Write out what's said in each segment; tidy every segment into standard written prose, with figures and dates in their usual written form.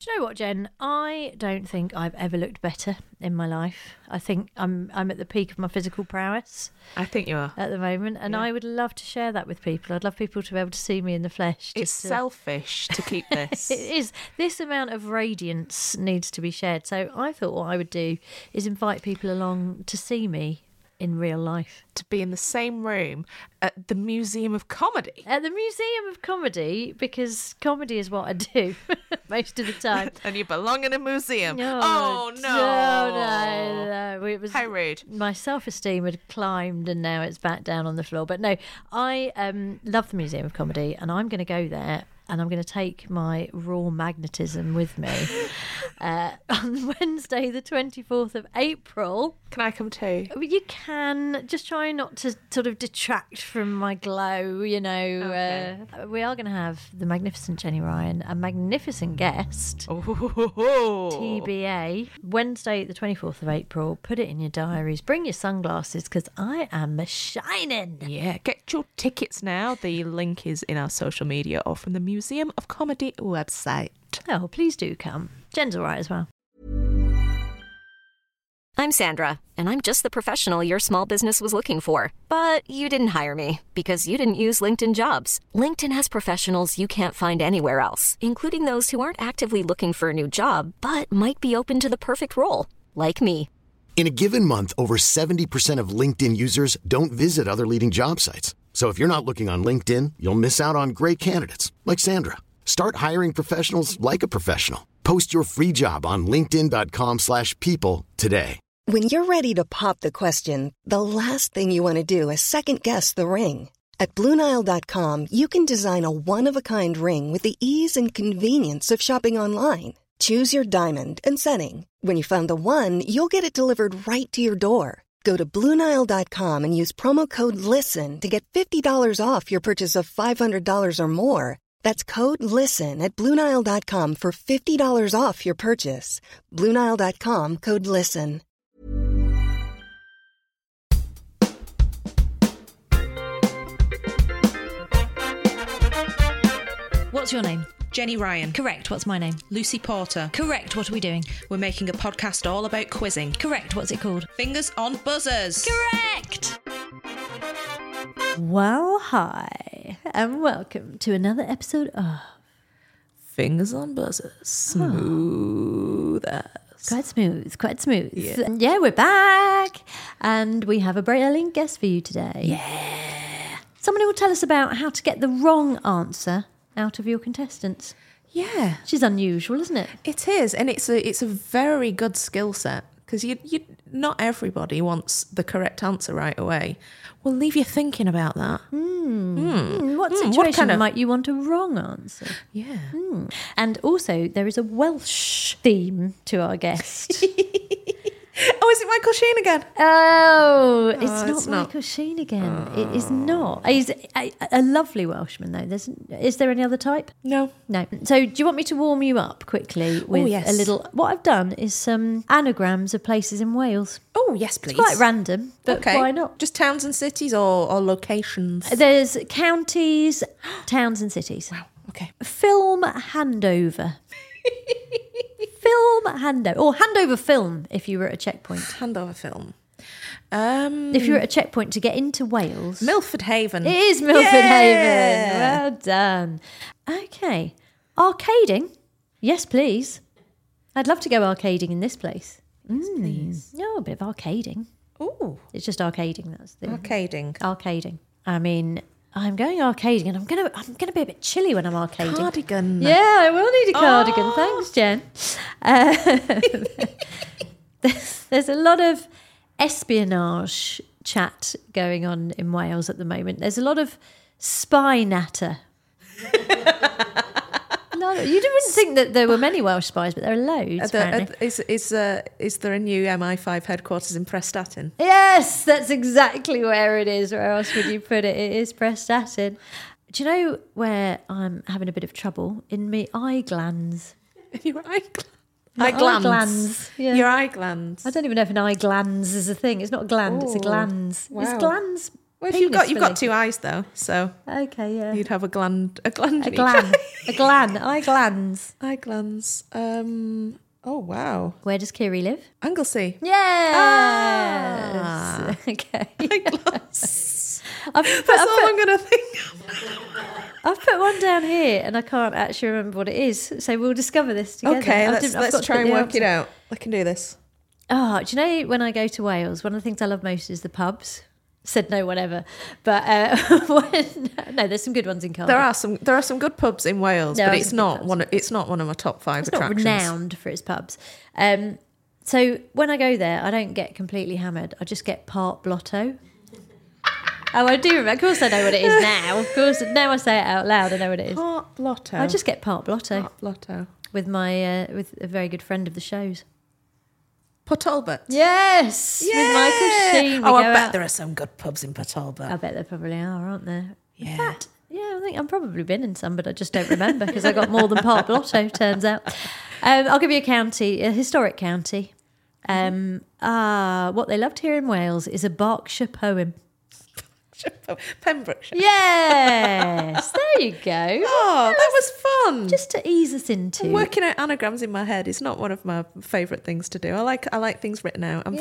Do you know what, Jen? I don't think I've ever looked better in my life. I think I'm at the peak of my physical prowess. I think you are. At the moment. And I would love to share that with people. I'd love people to be able to see me in the flesh. It's selfish to keep this. It is. This amount of radiance needs to be shared. So I thought what I would do is invite people along to see me in real life. To be in the same room at the Museum of Comedy. At the Museum of Comedy, because comedy is what I do most of the time. And you belong in a museum. Oh, no. It was, how rude. My self-esteem had climbed and now it's back down on the floor. But no, I love the Museum of Comedy and I'm going to go there and I'm going to take my raw magnetism with me on Wednesday, the 24th of April. Can I come too? You can. Just try not to sort of detract from my glow, you know. Okay. We are going to have the magnificent Jenny Ryan, a magnificent guest. Oh. TBA. Wednesday, the 24th of April. Put it in your diaries. Bring your sunglasses because I am shining. Yeah, get your tickets now. The link is in our social media or from the Museum of Comedy website. Oh, please do come. Jen's all right as well. I'm Sandra, and I'm just the professional your small business was looking for. But you didn't hire me because you didn't use LinkedIn Jobs. LinkedIn has professionals you can't find anywhere else, including those who aren't actively looking for a new job, but might be open to the perfect role, like me. In a given month, over 70% of LinkedIn users don't visit other leading job sites. So if you're not looking on LinkedIn, you'll miss out on great candidates like Sandra. Start hiring professionals like a professional. Post your free job on linkedin.com/people today. When you're ready to pop the question, the last thing you want to do is second-guess the ring. At BlueNile.com, you can design a one-of-a-kind ring with the ease and convenience of shopping online. Choose your diamond and setting. When you find the one, you'll get it delivered right to your door. Go to BlueNile.com and use promo code LISTEN to get $50 off your purchase of $500 or more. That's code LISTEN at BlueNile.com for $50 off your purchase. BlueNile.com, code LISTEN. What's your name? Jenny Ryan. Correct. What's my name? Lucy Porter. Correct. What are we doing? We're making a podcast all about quizzing. Correct. What's it called? Fingers on buzzers. Correct. Well, hi, and welcome to another episode of Fingers on buzzers. Smooth as. Quite smooth. Yeah, we're back, and we have a brilliant guest for you today. Yeah. Someone who will tell us about how to get the wrong answer out of your contestants. Yeah. Which is unusual, isn't it? It is, and it's a very good skill set because you not everybody wants the correct answer right away. We'll leave you thinking about that. What situation might you want a wrong answer? Yeah. And also, there is a Welsh theme to our guest. Oh, is it Michael Sheen again? Oh, it's not not. Michael Sheen again. It is not. He's a lovely Welshman, though. Is there any other type? No. So do you want me to warm you up quickly with yes. a little... What I've done is some anagrams of places in Wales. Oh, yes, please. It's quite random, but why not? Just towns and cities or locations? There's counties, towns and cities. Wow, okay. Film handover. Film handover. Or handover film if you were at a checkpoint. Handover film. If you're at a checkpoint to get into Wales. Milford Haven. It is Milford Haven. Well done. Okay. Arcading. Yes, please. I'd love to go arcading in this place. Yes, please. No, a bit of arcading. Ooh. It's just arcading. That's the Arcading. Arcading. I mean, I'm going arcading, and I'm gonna be a bit chilly when I'm arcading. Cardigan. Yeah, I will need a cardigan. Thanks, Jen. There's a lot of espionage chat going on in Wales at the moment. There's a lot of spy natter. No, you wouldn't think that there were many Welsh spies, but there are loads. Is there a new MI5 headquarters in Prestatyn? Yes, that's exactly where it is. Where else would you put it? It is Prestatyn. Do you know where I'm having a bit of trouble? In my eye glands. Your eye glands? Eye glands. Yeah. Your eye glands. I don't even know if an eye glands is a thing. It's not a gland, it's a glands. Wow. Is glands Well, if penis you've got filling. 2 eyes though, so Okay, yeah. you'd have a gland in each gland. eye. A gland. Eye glands. Eye glands. Oh wow. Where does Kiri live? Anglesey. Yes. Ah. Okay. Eye glands. I've That's all I'm gonna think of. put one down here, and I can't actually remember what it is. So we'll discover this together. Okay, I've let's got to try put and the work answer. it out. I can do this. Oh, do you know when I go to Wales, one of the things I love most is the pubs. Said no, whatever. But no, there's some good ones in Cardiff. There are some good pubs in Wales, There but are it's some not good one. It's not one of my top 5 It's not attractions. renowned for its pubs. So when I go there, I don't get completely hammered. I just get part blotto. Oh, I do remember. Of course, I know what it is now. Of course, now I say it out loud. I know what it is. Part blotto. I just get part blotto Part blotto. with my with a very good friend of the show's. Port Talbot. Yes, with Michael Sheen. We Oh, I go bet out. there are some good pubs in Port Talbot. I bet there probably are, aren't there? Yeah. In fact, yeah, I think I've probably been in some, but I just don't remember because I got more than part blotto, turns out. I'll give you a county, a historic county. What they loved here in Wales is a Berkshire poem. Pembrokeshire. Yes, there you go. Oh, that was fun. Just to ease us into. Working out anagrams in my head is not one of my favourite things to do. I like things written out. I'm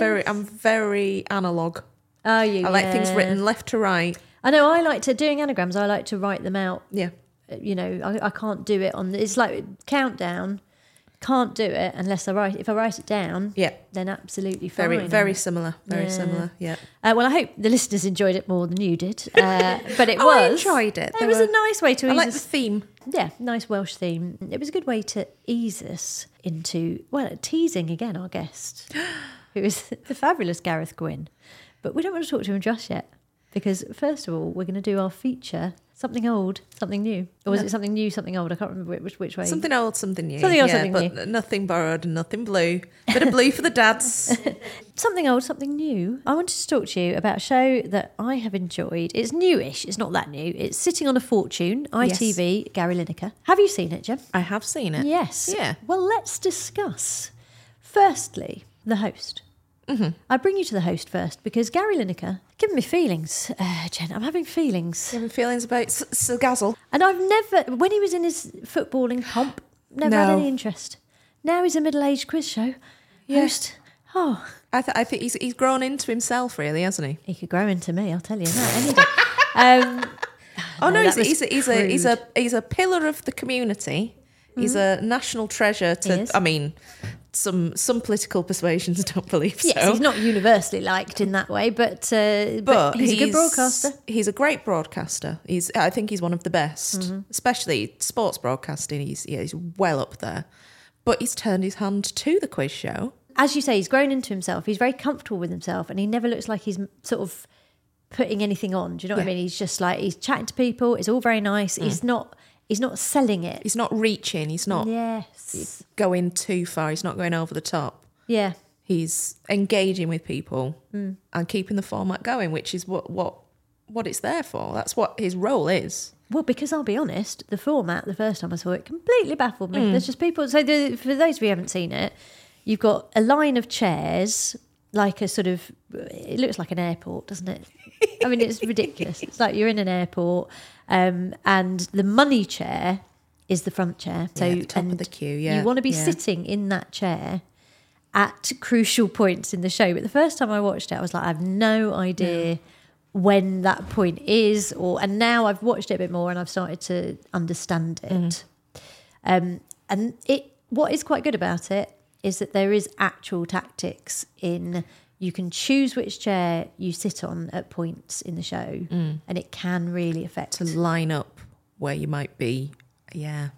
very analog. Are you? I like things Yeah. written left to right. I know. I like to doing anagrams. I like to write them out. Yeah. You know, I can't do it on. It's like countdown. Can't do it unless I write. If I write it down, Yeah. then absolutely fine. Very similar. Very Yeah. similar. Yeah. Well, I hope the listeners enjoyed it more than you did. But it Oh, I was. enjoyed it. It was a nice way to I ease like the us. theme. Yeah, nice Welsh theme. It was a good way to ease us into, teasing again our guest, who is the fabulous Gareth Gwynn. But we don't want to talk to him just yet, because first of all, we're going to do our feature, something old, something new. Or was it something new, something old? I can't remember which way. Something old, something new. Something old, yeah, something but new. nothing borrowed and nothing blue. Bit of blue for the dads. Something old, something new. I wanted to talk to you about a show that I have enjoyed. It's newish. It's not that new. It's Sitting on a Fortune, ITV, Gary Lineker. Have you seen it, Jem? I have seen it. Yes. Yeah. Well, let's discuss. Firstly, the host. Mm-hmm. I bring you to the host first because Gary Lineker giving me feelings, Jen. I'm having feelings. Having feelings about Sir Gazzle. And I've never, when he was in his footballing pomp, never had No. any interest. Now he's a middle-aged quiz show host. Oh, I think he's grown into himself, really, hasn't he? he could grow into me, I'll tell you that any day. Oh no, that he's was he's a pillar of the community. He's a national treasure Mm-hmm. He is. to. I mean, some political persuasions don't believe so. Yes, he's not universally liked in that way, but he's a good broadcaster. He's a great broadcaster. I think he's one of the best, Mm-hmm. especially sports broadcasting. He's well up there. But he's turned his hand to the quiz show. As you say, he's grown into himself. He's very comfortable with himself, and he never looks like he's sort of putting anything on. Do you know what I mean? He's just like, he's chatting to people. It's all very nice. He's not selling it. He's not reaching. He's not Yes. going too far. He's not going over the top. Yeah. He's engaging with people and keeping the format going, which is what it's there for. That's what his role is. Well, because I'll be honest, the format, the first time I saw it, completely baffled me. There's just people. So for those of you who haven't seen it, you've got a line of chairs, like a sort of, it looks like an airport, doesn't it? I mean, it's ridiculous. It's like you're in an airport, and the money chair is the front chair. So Yeah, the top of and the queue, yeah, you want to be yeah. sitting in that chair at crucial points in the show. But the first time I watched it, I was like, I have no idea when that point is, and now I've watched it a bit more and I've started to understand it. And what is quite good about it is that there is actual tactics in. You can choose which chair you sit on at points in the show, and it can really affect. To line up where you might be. Yeah.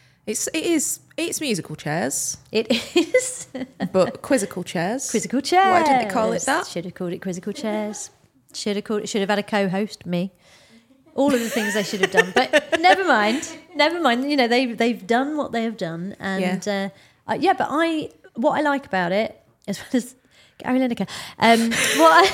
It's musical chairs, It is but quizzical chairs. quizzical chairs. Why didn't they call it that? Should have called it quizzical chairs. Should have had a co-host, me. All of the things they should have done, but never mind. You know, they've done what they have done, and but what I like about it, as well as Gary Lineker, what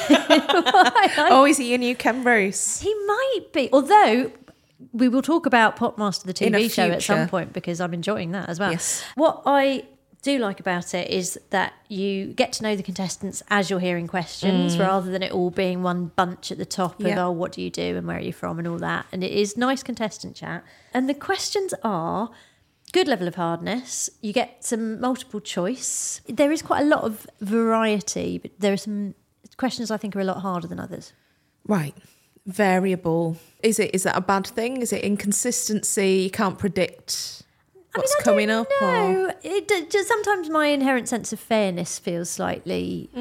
I like, Oh, is he a new Ken Bruce? he might be. Although we will talk about Popmaster the In a TV show at some future. point because I'm enjoying that as well. Yes. What I do like about it is that you get to know the contestants as you're hearing questions rather than it all being one bunch at the top of, oh, what do you do and where are you from and all that. And it is nice contestant chat. And the questions are good level of hardness. You get some multiple choice. There is quite a lot of variety, but there are some questions I think are a lot harder than others. Right. Variable. Is that a bad thing? Is it inconsistency? You can't predict what's coming up? No, sometimes my inherent sense of fairness feels slightly,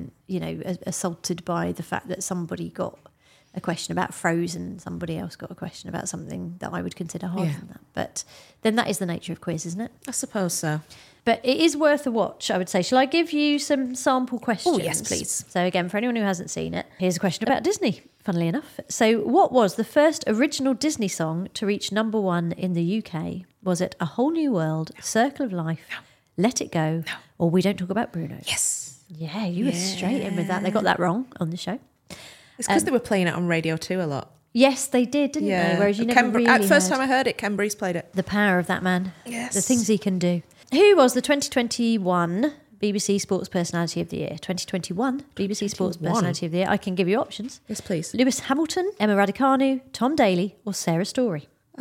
assaulted by the fact that somebody got a question about Frozen, somebody else got a question about something that I would consider harder than that. But then that is the nature of quiz, isn't it? I suppose so. But it is worth a watch, I would say. Shall I give you some sample questions? Oh, yes, please. So again, for anyone who hasn't seen it, here's a question about Disney, funnily enough. So what was the first original Disney song to reach number 1 in the UK? Was it A Whole New World, Circle of Life, Let It Go, or We Don't Talk About Bruno? Yes. Yeah, you were straight in with that. They got that wrong on the show. It's because they were playing it on Radio 2 a lot. Yes, they did, didn't they? Whereas you never really at first heard time I heard it, Ken Breeze played it. the power of that man. Yes. The things he can do. Who was the 2021 BBC Sports Personality of the Year? 2021 BBC Sports Personality of the Year. I can give you options. Yes, please. Lewis Hamilton, Emma Raducanu, Tom Daley, or Sarah Story? Is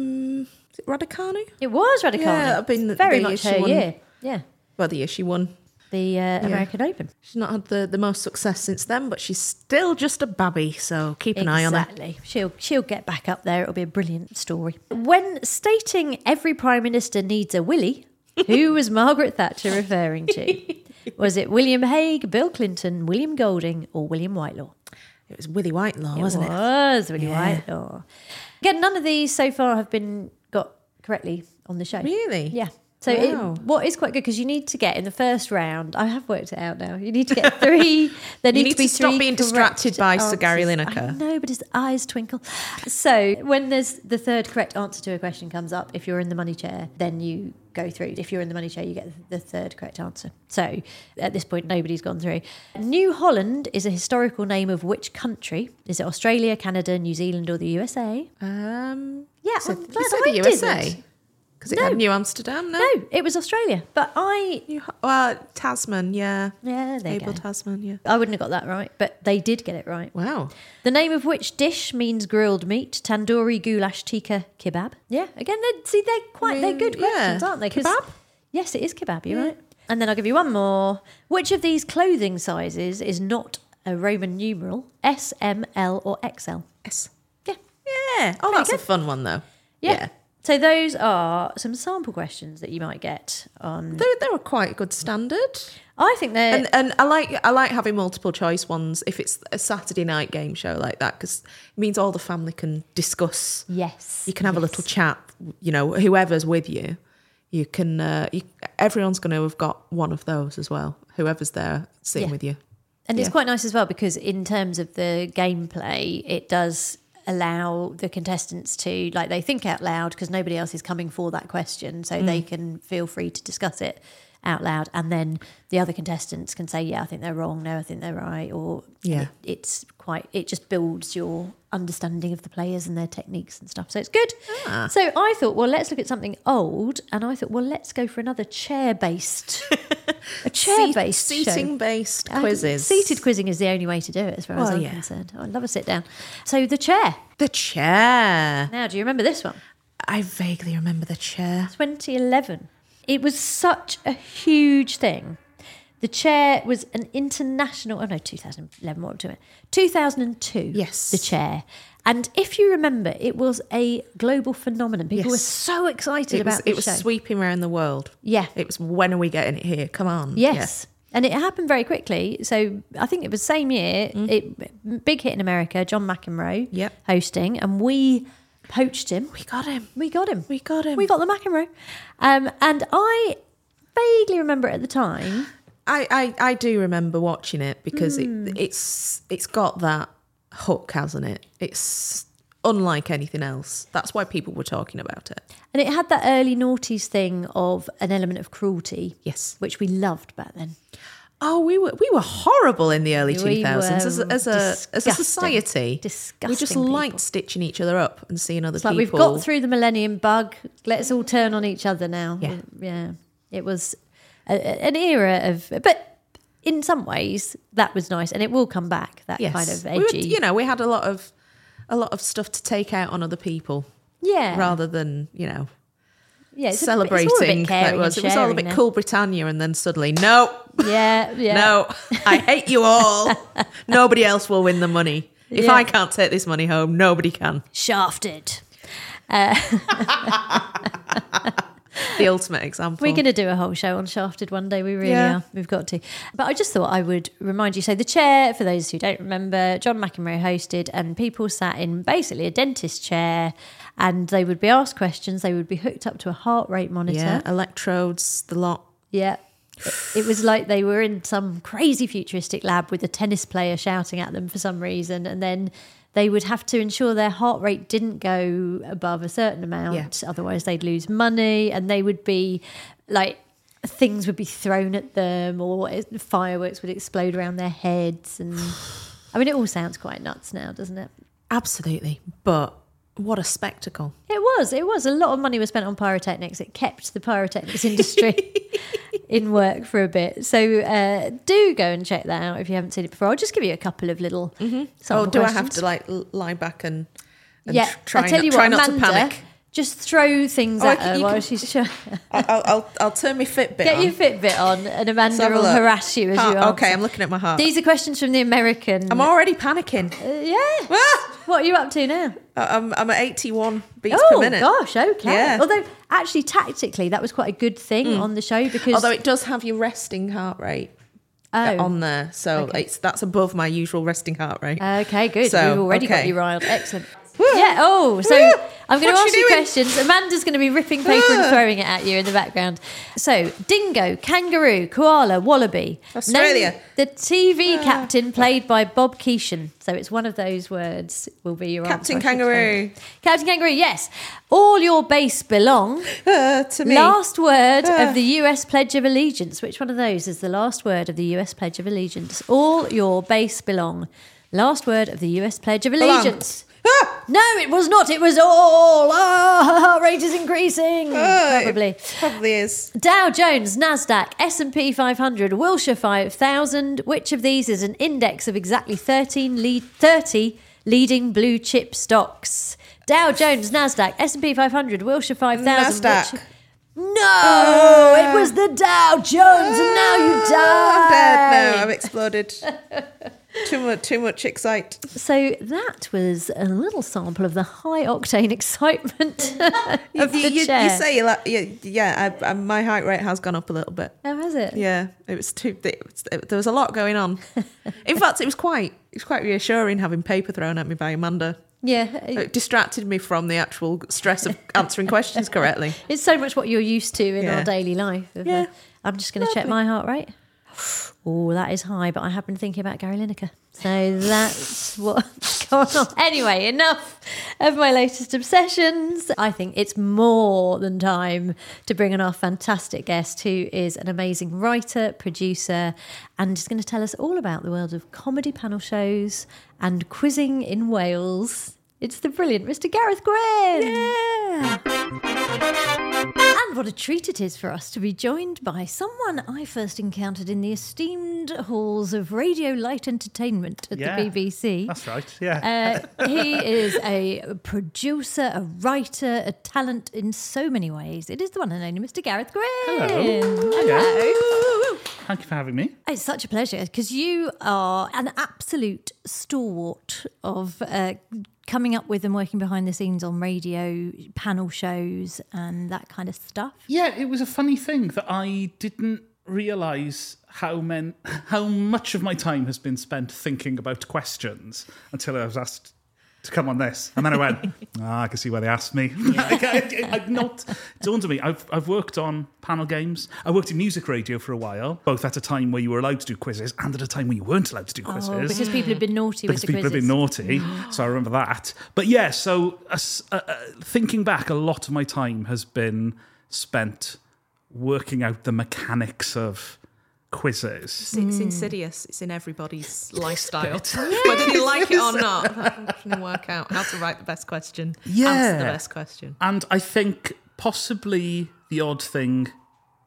it Raducanu? It was Raducanu. Yeah, that'd been very the much year she her won. year. Yeah, Well, the year she won. the American Open. She's not had the most success since then, but she's still just a babby, so keep an eye on her. Exactly. She'll get back up there. It'll be a brilliant story. When stating every Prime Minister needs a Willie, who was Margaret Thatcher referring to? Was it William Hague, Bill Clinton, William Golding, or William Whitelaw? It was Willie Whitelaw, wasn't it? It was Willie Whitelaw. Again, none of these so far have been got correctly on the show. Really? Yeah. So Wow. what is quite good, because you need to get in the first round, I have worked it out now, you need to get 3, there You need need to be to stop 3 being distracted correct by Sir Gary answers. Lineker. I know, but his eyes twinkle. So when there's the third correct answer to a question comes up, if you're in the money chair, then you go through. If you're in the money chair, you get the third correct answer. So at this point, nobody's gone through. New Holland is a historical name of which country? Is it Australia, Canada, New Zealand, or the USA? Yeah, I'm You glad said I the USA? didn't. Because it had New Amsterdam, no? No, it was Australia. But Tasman, yeah. Yeah, there you Abel go. Tasman, yeah. I wouldn't have got that right, but they did get it right. Wow. The name of which dish means grilled meat? Tandoori, goulash, tikka, kebab. Yeah, again, they're good questions, aren't they? 'Cause- Kebab? Yes, it is kebab, you're right. And then I'll give you one more. Which of these clothing sizes is not a Roman numeral? S, M, L, or XL? Yes. Yeah. Yeah. Oh, that's a fun one, though. Yeah. So those are some sample questions that you might get on. They were quite a good standard. I think they're. And I like having multiple choice ones if it's a Saturday night game show like that, because it means all the family can discuss. Yes. You can have a little chat, whoever's with you. You can, everyone's going to have got one of those as well, whoever's there sitting with you. And it's quite nice as well, because in terms of the gameplay, it does allow the contestants to, they think out loud, because nobody else is coming for that question, so they can feel free to discuss it out loud, and then the other contestants can say, I think they're wrong, no, I think they're right, or it just builds your understanding of the players and their techniques and stuff, so it's good. So I thought, well, let's look at something old, and I thought, well, let's go for another chair-based seating-based quizzes. Seated quizzing is the only way to do it, as far as I'm concerned. I'd love a sit down. So the chair. The chair. Now, do you remember this one? I vaguely remember the chair. 2011. It was such a huge thing. The chair was an international... Oh, no, 2011. What am I doing? 2002. Yes. The chair. And if you remember, it was a global phenomenon. People were so excited about this It was show. sweeping around the world. Yeah. It was, when are we getting it here? Come on. Yes. Yeah. And it happened very quickly. So I think it was the same year. Big hit in America, John McEnroe hosting. And we poached him. We got him. We got him. We got him. We got the McEnroe. And I vaguely remember at the time... I do remember watching it, because it's got that hook, hasn't it? It's unlike anything else. That's why people were talking about it. And it had that early noughties thing of an element of cruelty. Yes. Which we loved back then. Oh, we were horrible in the early 2000s as a disgusting. society. Disgusting. We just people. liked stitching each other up and seeing other It's people. like we've got through the millennium bug. Let's all turn on each other now. Yeah. Yeah. It was an era of, but in some ways that was nice, and it will come back. That Yes. kind of We were- edgy, we had a lot of stuff to take out on other people yeah, rather than, yeah. It's celebrating. all a bit that caring it was and all a sharing bit now. cool Britannia, and then suddenly, no, Yeah, no, I hate you all. Nobody else will win the money. If Yeah. I can't take this money home, nobody can. Shafted. The ultimate example. We're going to do a whole show on Shafted one day. We really Yeah. are. We've got to. But I just thought I would remind you. So the chair, for those who don't remember, John McEnroe hosted, and people sat in basically a dentist chair, and they would be asked questions. They would be hooked up to a heart rate monitor. Yeah, electrodes, the lot. Yeah. It was like they were in some crazy futuristic lab with a tennis player shouting at them for some reason, and then they would have to ensure their heart rate didn't go above a certain amount, otherwise they'd lose money, and they would be like, things would be thrown at them, or fireworks would explode around their heads, and I mean, it all sounds quite nuts now, doesn't it? Absolutely. But what a spectacle. It was a lot of money was spent on pyrotechnics. It kept the pyrotechnics industry in work for a bit. So do go and check that out if you haven't seen it before. I'll just give you a couple of little sample Do I questions. have to like lie back and Yeah, try, I'll tell you try what, not Amanda, to panic? just throw things at her you while can- she's trying. I'll turn my Fitbit Get on. your Fitbit on, and Let's Amanda have a will look. harass you as you answer. Okay, I'm looking at my heart. These are questions from the American. I'm already panicking. Yeah. Ah! What are you up to now? I'm at 81 beats per minute. Gosh, okay. Yeah. Although, actually, tactically, that was quite a good thing on the show because... Although it does have your resting heart rate on there, so that's above my usual resting heart rate. Okay, good. So, We've already got okay. you riled. Excellent. Yeah. Oh, so I'm going to What ask you you doing? questions. Amanda's going to be ripping paper and throwing it at you in the background. So, dingo, kangaroo, koala, wallaby. Australia. Name the TV captain played by Bob Keeshan. So it's one of those words will be your Captain answer. I should Kangaroo. say. Captain Kangaroo. Yes. All your base belong. To me. Last word of the US Pledge of Allegiance. Which one of those is the last word of the US Pledge of Allegiance? All your base belong. Last word of the US Pledge of Belong. Allegiance. No, it was not. It was all. Her heart rate is increasing. Probably. Probably is. Dow Jones, Nasdaq, S&P 500, Wilshire 5000. Which of these is an index of exactly 30 leading blue chip stocks? Dow Jones, Nasdaq, S&P 500, Wilshire 5000. Nasdaq. No, it was the Dow Jones, and now you die. I'm dead now. I've exploded. Too much excite. So that was a little sample of the high octane excitement of the You chair. say my heart rate has gone up a little bit. Oh, has it? Yeah, it was there was a lot going on. In fact, it was quite reassuring having paper thrown at me by Amanda. Yeah. It distracted me from the actual stress of answering questions correctly. It's so much what you're used to in Yeah. our daily life. Yeah. I'm just going to check my heart rate. Oh, that is high, but I have been thinking about Gary Lineker. So that's what's going on. Anyway, enough of my latest obsessions. I think it's more than time to bring on our fantastic guest, who is an amazing writer, producer, and is going to tell us all about the world of comedy panel shows and quizzing in Wales. It's the brilliant Mr. Gareth Gwynn. Yeah. And what a treat it is for us to be joined by someone I first encountered in the esteemed halls of Radio Light Entertainment at the BBC. That's right, yeah. He is a producer, a writer, a talent in so many ways. It is the one and only Mr. Gareth Gwynn. Hello. Thank you for having me. It's such a pleasure because you are an absolute stalwart of coming up with and working behind the scenes on radio, panel shows and that kind of stuff. Yeah, it was a funny thing that I didn't realise how much of my time has been spent thinking about questions until I was asked to come on this. And then I went, I can see why they asked me. I've not dawned on me. I've worked on panel games. I worked in music radio for a while, both at a time where you were allowed to do quizzes and at a time when you weren't allowed to do quizzes. Oh, because people have been naughty Because with the people quizzes. have been naughty, so I remember that. But yeah, so thinking back, a lot of my time has been spent working out the mechanics of quizzes. It's insidious. It's in everybody's lifestyle. Whether you like it or not, trying to work out how to write the best question, answer the best question. And I think possibly the odd thing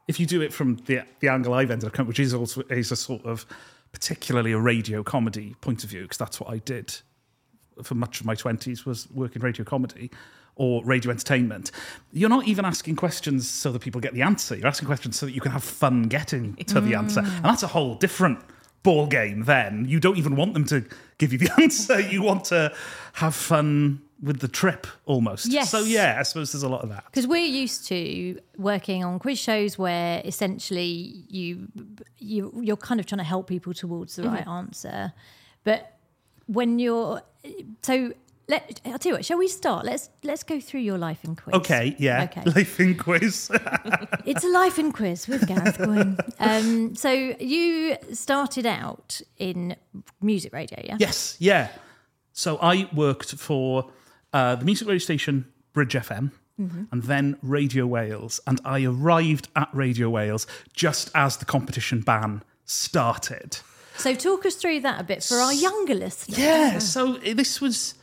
if you do it from the angle I've ended up coming, which is also is a sort of particularly a radio comedy point of view, because that's what I did for much of my 20s, was work in radio comedy or radio entertainment. You're not even asking questions so that people get the answer. You're asking questions so that you can have fun getting to the answer. And that's a whole different ball game then. You don't even want them to give you the answer. You want to have fun with the trip almost. Yes. So yeah, I suppose there's a lot of that. Because we're used to working on quiz shows where essentially you're kind of trying to help people towards the right answer. But when you're... So I'll tell you what, shall we start? Let's go through your life in quiz. Okay, yeah. Okay. Life in quiz. It's a life in quiz with Gareth Gwynne. So you started out in music radio, yeah? Yes, yeah. So I worked for the music radio station Bridge FM and then Radio Wales. And I arrived at Radio Wales just as the competition ban started. So talk us through that a bit for our younger listeners. Yeah, so this was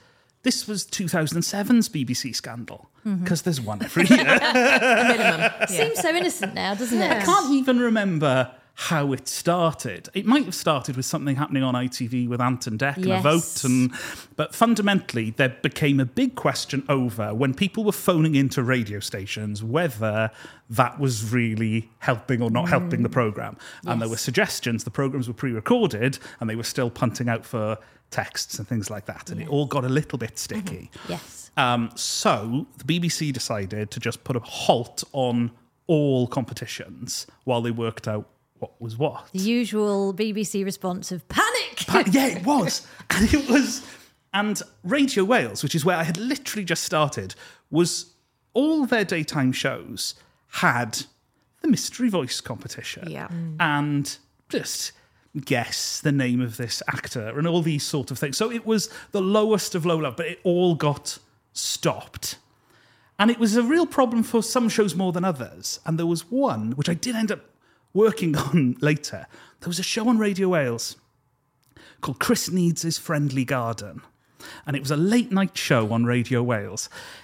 2007's BBC scandal, because there's one every year. Minimum. Seems so innocent now, doesn't it? I can't even remember how it started. It might have started with something happening on ITV with Ant and Dec and a vote, but fundamentally there became a big question over when people were phoning into radio stations whether that was really helping or not helping the programme. And there were suggestions. The programmes were pre-recorded and they were still punting out for texts and things like that, and it all got a little bit sticky. Yes. So the BBC decided to just put a halt on all competitions while they worked out what was what. The usual BBC response of panic. Yeah, it was. And it was. And Radio Wales, which is where I had literally just started, was all their daytime shows had the Mystery Voice competition. Yeah. And just guess the name of this actor and all these sort of things. So it was the lowest of low level, but it all got stopped. And it was a real problem for some shows more than others. And there was one, which I did end up working on later. There was a show on Radio Wales called Chris Needs' Friendly Garden. And it was a late night show on Radio Wales.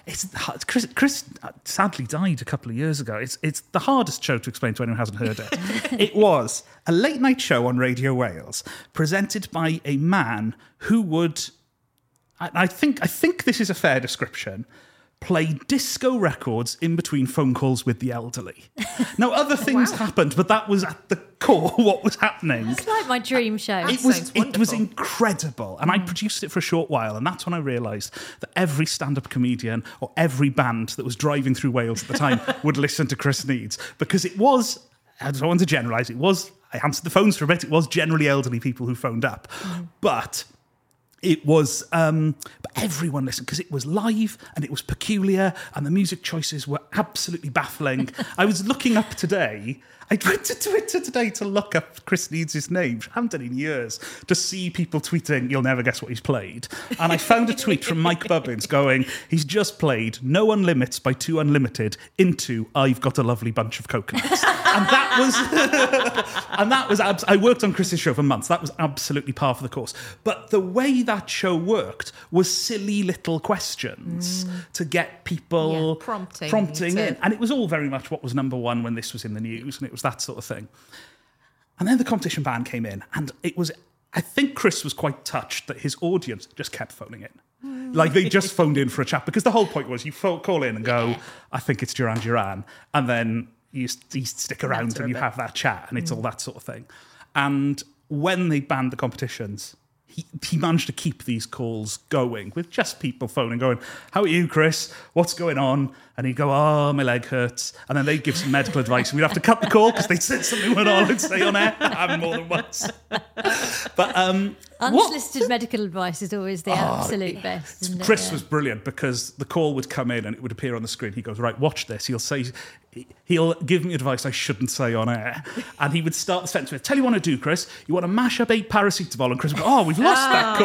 Chris sadly died a couple of years ago. It's the hardest show to explain to anyone who hasn't heard it. It was a late night show on Radio Wales presented by a man who would, I think this is a fair description, play disco records in between phone calls with the elderly. Now, other things happened, but that was at the core what was happening. It's like my dream show. It was incredible. And I produced it for a short while, and that's when I realised that every stand-up comedian or every band that was driving through Wales at the time would listen to Chris Needs, because it was, I don't want to generalise, I answered the phones for a bit, it was generally elderly people who phoned up. But it was, but everyone listened because it was live and it was peculiar and the music choices were absolutely baffling. I was looking up today, I went to Twitter today to look up Chris Needs' name, which I haven't done in years, to see people tweeting, "You'll never guess what he's played." And I found a tweet from Mike Bubbins going, "He's just played No Unlimits by Two Unlimited into I've Got a Lovely Bunch of Coconuts." And that was, I worked on Chris's show for months. That was absolutely par for the course. But the way that show worked was silly little questions to get people prompting in. And it was all very much what was number one when this was in the news, and it was that sort of thing. And then the competition ban came in, and it was, I think Chris was quite touched that his audience just kept phoning in. Like, they just phoned in for a chat, because the whole point was you call in and go, "I think it's Duran Duran," and then you stick around and you have that chat, and it's all that sort of thing. And when they banned the competitions, he managed to keep these calls going with just people phoning, going, "How are you, Chris? What's going on?" And he'd go, "Oh, my leg hurts." And then they'd give some medical advice, and we'd have to cut the call because they'd said something went on and stay on air. Happened more than once. But unsolicited medical advice is always the absolute best, isn't it? Chris was brilliant, because the call would come in and it would appear on the screen. He goes, "Right, watch this." He'll give me advice I shouldn't say on air. And he would start the sentence with, "Tell you what to do, Chris. You want to mash up 8 paracetamol." And Chris would go, "Oh, we've lost that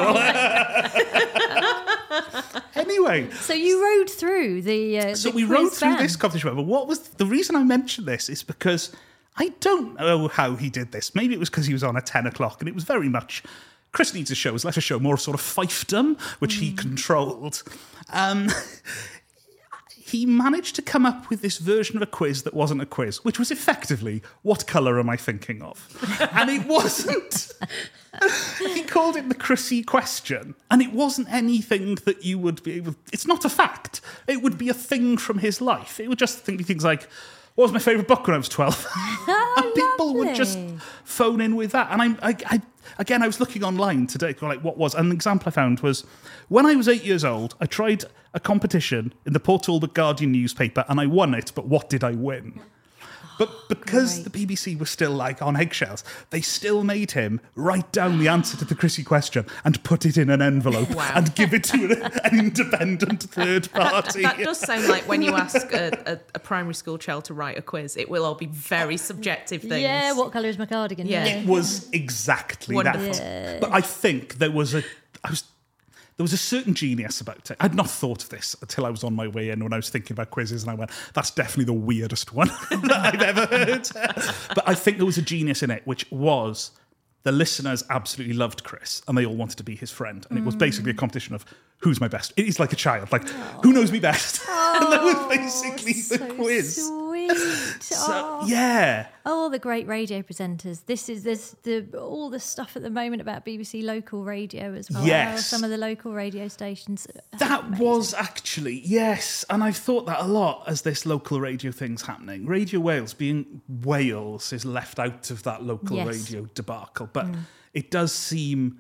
call." Anyway. So you rode through the So we rode through this competition. But what was the reason I mentioned this is because I don't know how he did this. Maybe it was because he was on at 10 o'clock, and it was very much, Chris Needs' show was less a show, more sort of fiefdom, which he controlled. he managed to come up with this version of a quiz that wasn't a quiz, which was effectively, what colour am I thinking of? And it wasn't. He called it the Chrissy question. And it wasn't anything that you would be able... It's not a fact. It would be a thing from his life. It would just be things like, what was my favourite book when I was 12? And people would just phone in with that. And I was looking online today, like what was... An example I found was, when I was 8 years old, I tried a competition in the Port Talbot Guardian newspaper and I won it, but what did I win? But because the BBC was still like on eggshells, they still made him write down the answer to the Chrissy question and put it in an envelope and give it to an independent third party. That does sound like when you ask a primary school child to write a quiz, it will all be very subjective things. Yeah, what colour is my cardigan? Yeah. It was exactly Wonderful. that. Yeah. But I think there was a certain genius about it. I'd not thought of this until I was on my way in when I was thinking about quizzes, and I went, that's definitely the weirdest one that I've ever heard. But I think there was a genius in it, which was the listeners absolutely loved Chris and they all wanted to be his friend. And it was basically a competition of who's my best. It is like a child, like, who knows me best? And that was basically the quiz. Sweet. So, yeah. Oh, the great radio presenters. There's all the stuff at the moment about BBC local radio as well. Yes. Some of the local radio stations. That was actually, yes. And I've thought that a lot as this local radio thing's happening. Radio Wales, being Wales, is left out of that local radio debacle. But it does seem...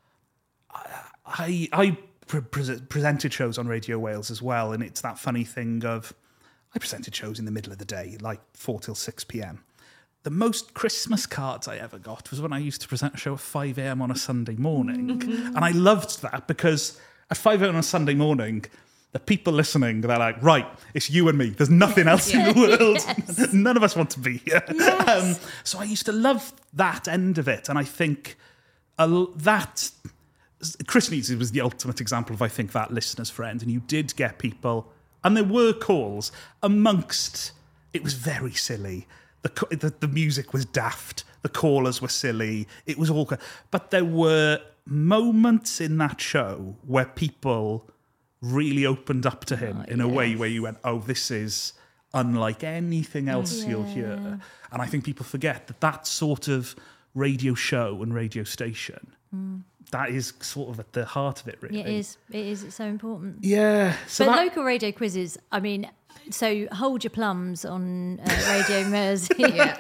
I presented shows on Radio Wales as well, and it's that funny thing of... I presented shows in the middle of the day, like 4 till 6 p.m. The most Christmas cards I ever got was when I used to present a show at 5 a.m. on a Sunday morning. And I loved that because at 5 a.m. on a Sunday morning, the people listening, they're like, right, it's you and me. There's nothing else in the world. Yes. None of us want to be here. Yes. So I used to love that end of it. And I think that... Chris Needs was the ultimate example of, I think, that listener's friend. And you did get people... And there were calls amongst... It was very silly. The music was daft. The callers were silly. It was all... But there were moments in that show where people really opened up to him in a way where you went, oh, this is unlike anything else you'll hear. And I think people forget that sort of radio show and radio station... That is sort of at the heart of it, really. It is. It's so important. Yeah. So but local radio quizzes, I mean, so Hold Your Plums on Radio Mersey.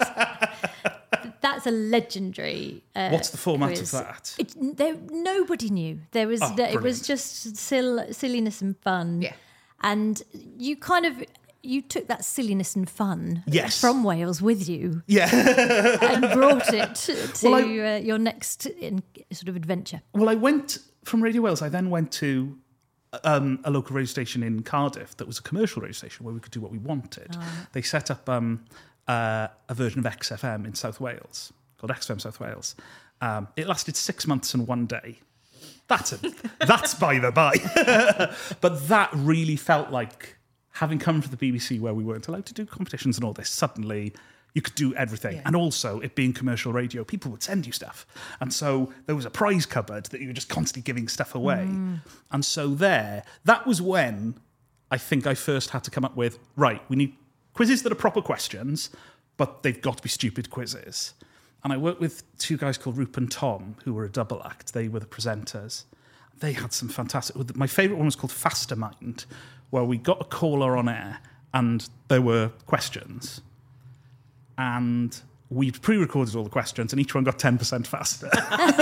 That's a legendary What's the format quiz. of that? Nobody knew. There was it was just silliness and fun. Yeah. And you kind of... You took that silliness and fun from Wales with you, and brought it to your next sort of adventure. Well, I went from Radio Wales. I then went to a local radio station in Cardiff that was a commercial radio station where we could do what we wanted. They set up a version of XFM in South Wales called XFM South Wales. It lasted 6 months and 1 day. That's by the by, but that really felt like. Having come from the BBC where we weren't allowed to do competitions and all this, suddenly you could do everything. Yeah. And also, it being commercial radio, people would send you stuff. And so there was a prize cupboard that you were just constantly giving stuff away. And so that was when I think I first had to come up with, right, we need quizzes that are proper questions, but they've got to be stupid quizzes. And I worked with 2 guys called Rup and Tom, who were a double act. They were the presenters. They had some fantastic... My favourite one was called Fastermind, where we got a caller on air and there were questions. And we pre-recorded all the questions and each one got 10% faster.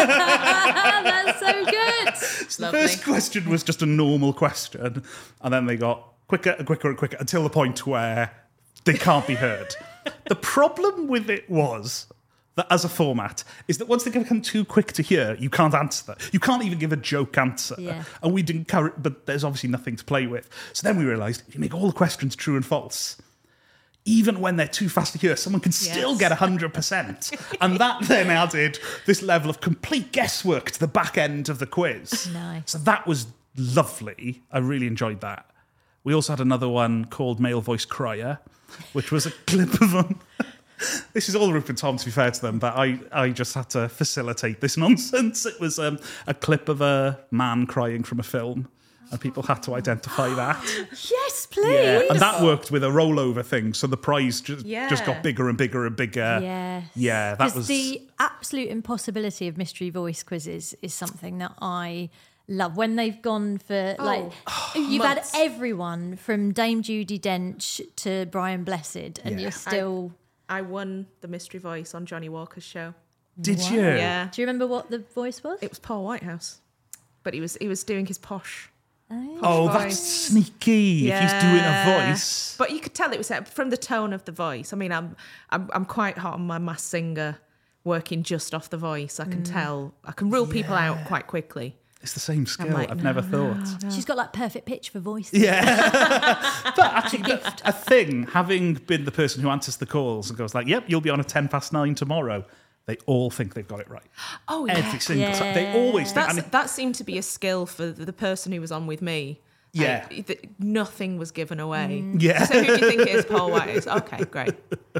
That's so good. So the first question was just a normal question. And then they got quicker and quicker and quicker until the point where they can't be heard. The problem with it was... that as a format, is that once they become too quick to hear, you can't answer that. You can't even give a joke answer. Yeah. And we didn't carry, but there's obviously nothing to play with. So then we realised, if you make all the questions true and false, even when they're too fast to hear, someone can still get 100%. And that then added this level of complete guesswork to the back end of the quiz. Nice. So that was lovely. I really enjoyed that. We also had another one called Male Voice Crier, which was a clip of them. This is all Rup and Tom, to be fair to them, but I just had to facilitate this nonsense. It was a clip of a man crying from a film. and people had to identify that. Yes, please. Yeah, and that worked with a rollover thing, so the prize just Yeah. got bigger and bigger and bigger. Yes. Yeah, that 'Cause was... the absolute impossibility of mystery voice quizzes is something that I love. When they've gone for you've months. had everyone from Dame Judi Dench to Brian Blessed, and Yeah. you're still. I won the mystery voice on Johnny Walker's show. Did you? Yeah, Do you remember what the voice was? it was Paul Whitehouse, but he was doing his posh. Oh, voice. that's sneaky. If he's doing a voice. But you could tell it was from the tone of the voice. I mean, I'm quite hot on my Masked Singer, working just off the voice. I can tell. I can rule people out quite quickly. It's the same skill. like, I've never thought. She's got like perfect pitch for voice. Yeah. But actually, a thing, having been the person who answers the calls and goes like, yep, you'll be on at 9:10 tomorrow. They all think they've got it right. Oh, yeah. Every single time. They always think. That seemed to be a skill for the person who was on with me. Yeah. Nothing was given away. Yeah. So who do you think it is? Paul White? Okay, great.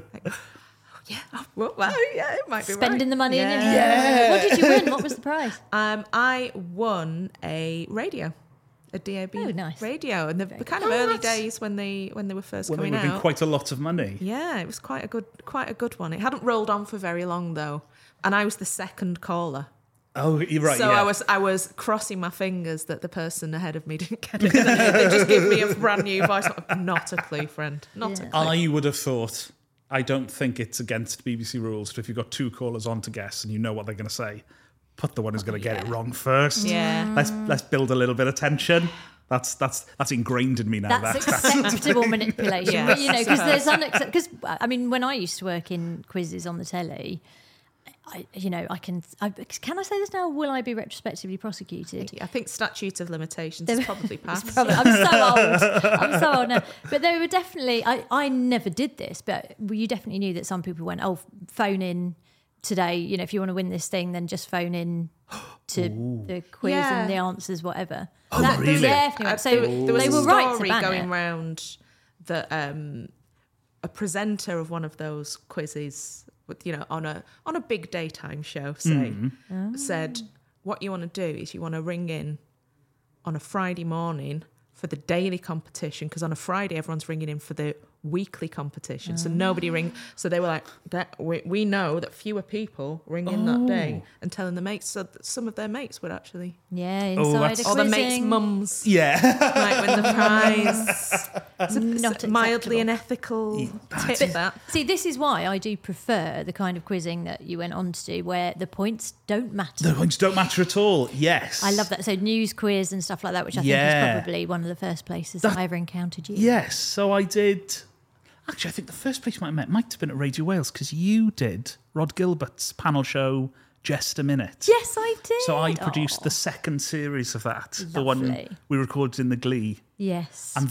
Yeah. Well, yeah, it might be Spending right. the money in it. Yeah. What did you win? What was the prize? I won a radio, a DAB radio, and the kind of early days when they were first When they coming were out. giving quite a lot of money. Yeah, it was quite a good one. It hadn't rolled on for very long though, and I was the second caller. Oh, you're right. So yeah. I was crossing my fingers that the person ahead of me didn't get it. They just give me a brand new voice. Not a clue, friend. Not a clue. I would have thought, I don't think it's against BBC rules, but if you've got two callers on to guess and you know what they're going to say, put the one who's going to get it wrong first. Yeah. Let's build a little bit of tension. That's ingrained in me now. That's acceptable manipulation. Yeah, But, you know, because I there's unacceptable. Because I mean, when I used to work in quizzes on the telly, can I say this now? Or will I be retrospectively prosecuted? I think statute of limitations is probably passed. I'm so old now. But there were definitely. I never did this, but you definitely knew that some people went, "Oh, phone in today. You know, if you want to win this thing, then just phone in to the quiz Yeah. and the answers, whatever." Oh, That really? definitely went. So there was they a were right to story ban going it. round that a presenter of one of those quizzes, on a big daytime show, say, said, "What you want to do is you want to ring in on a Friday morning for the daily competition, because on a Friday everyone's ringing in for the weekly competition, so nobody ring." So they were like, we know that fewer people ring in that day, and telling the mates, so that some of their mates would actually, Yeah, insider that's- or the mates' quizzing. mums Yeah. might win the prize. It's Not mildly acceptable. unethical tip, that. See, this is why I do prefer the kind of quizzing that you went on to do, where the points don't matter. The points don't matter at all. Yes. I love that. So news quiz and stuff like that, which I think Yeah. is probably one of the first places that I ever encountered you. Yes. So I did. Actually, I think the first place I met might have been at Radio Wales, because you did Rod Gilbert's panel show, Just a Minute. Yes, I did. So I produced Aw. the second series of that, the one Lovely. we we recorded in the Glee. Yes. And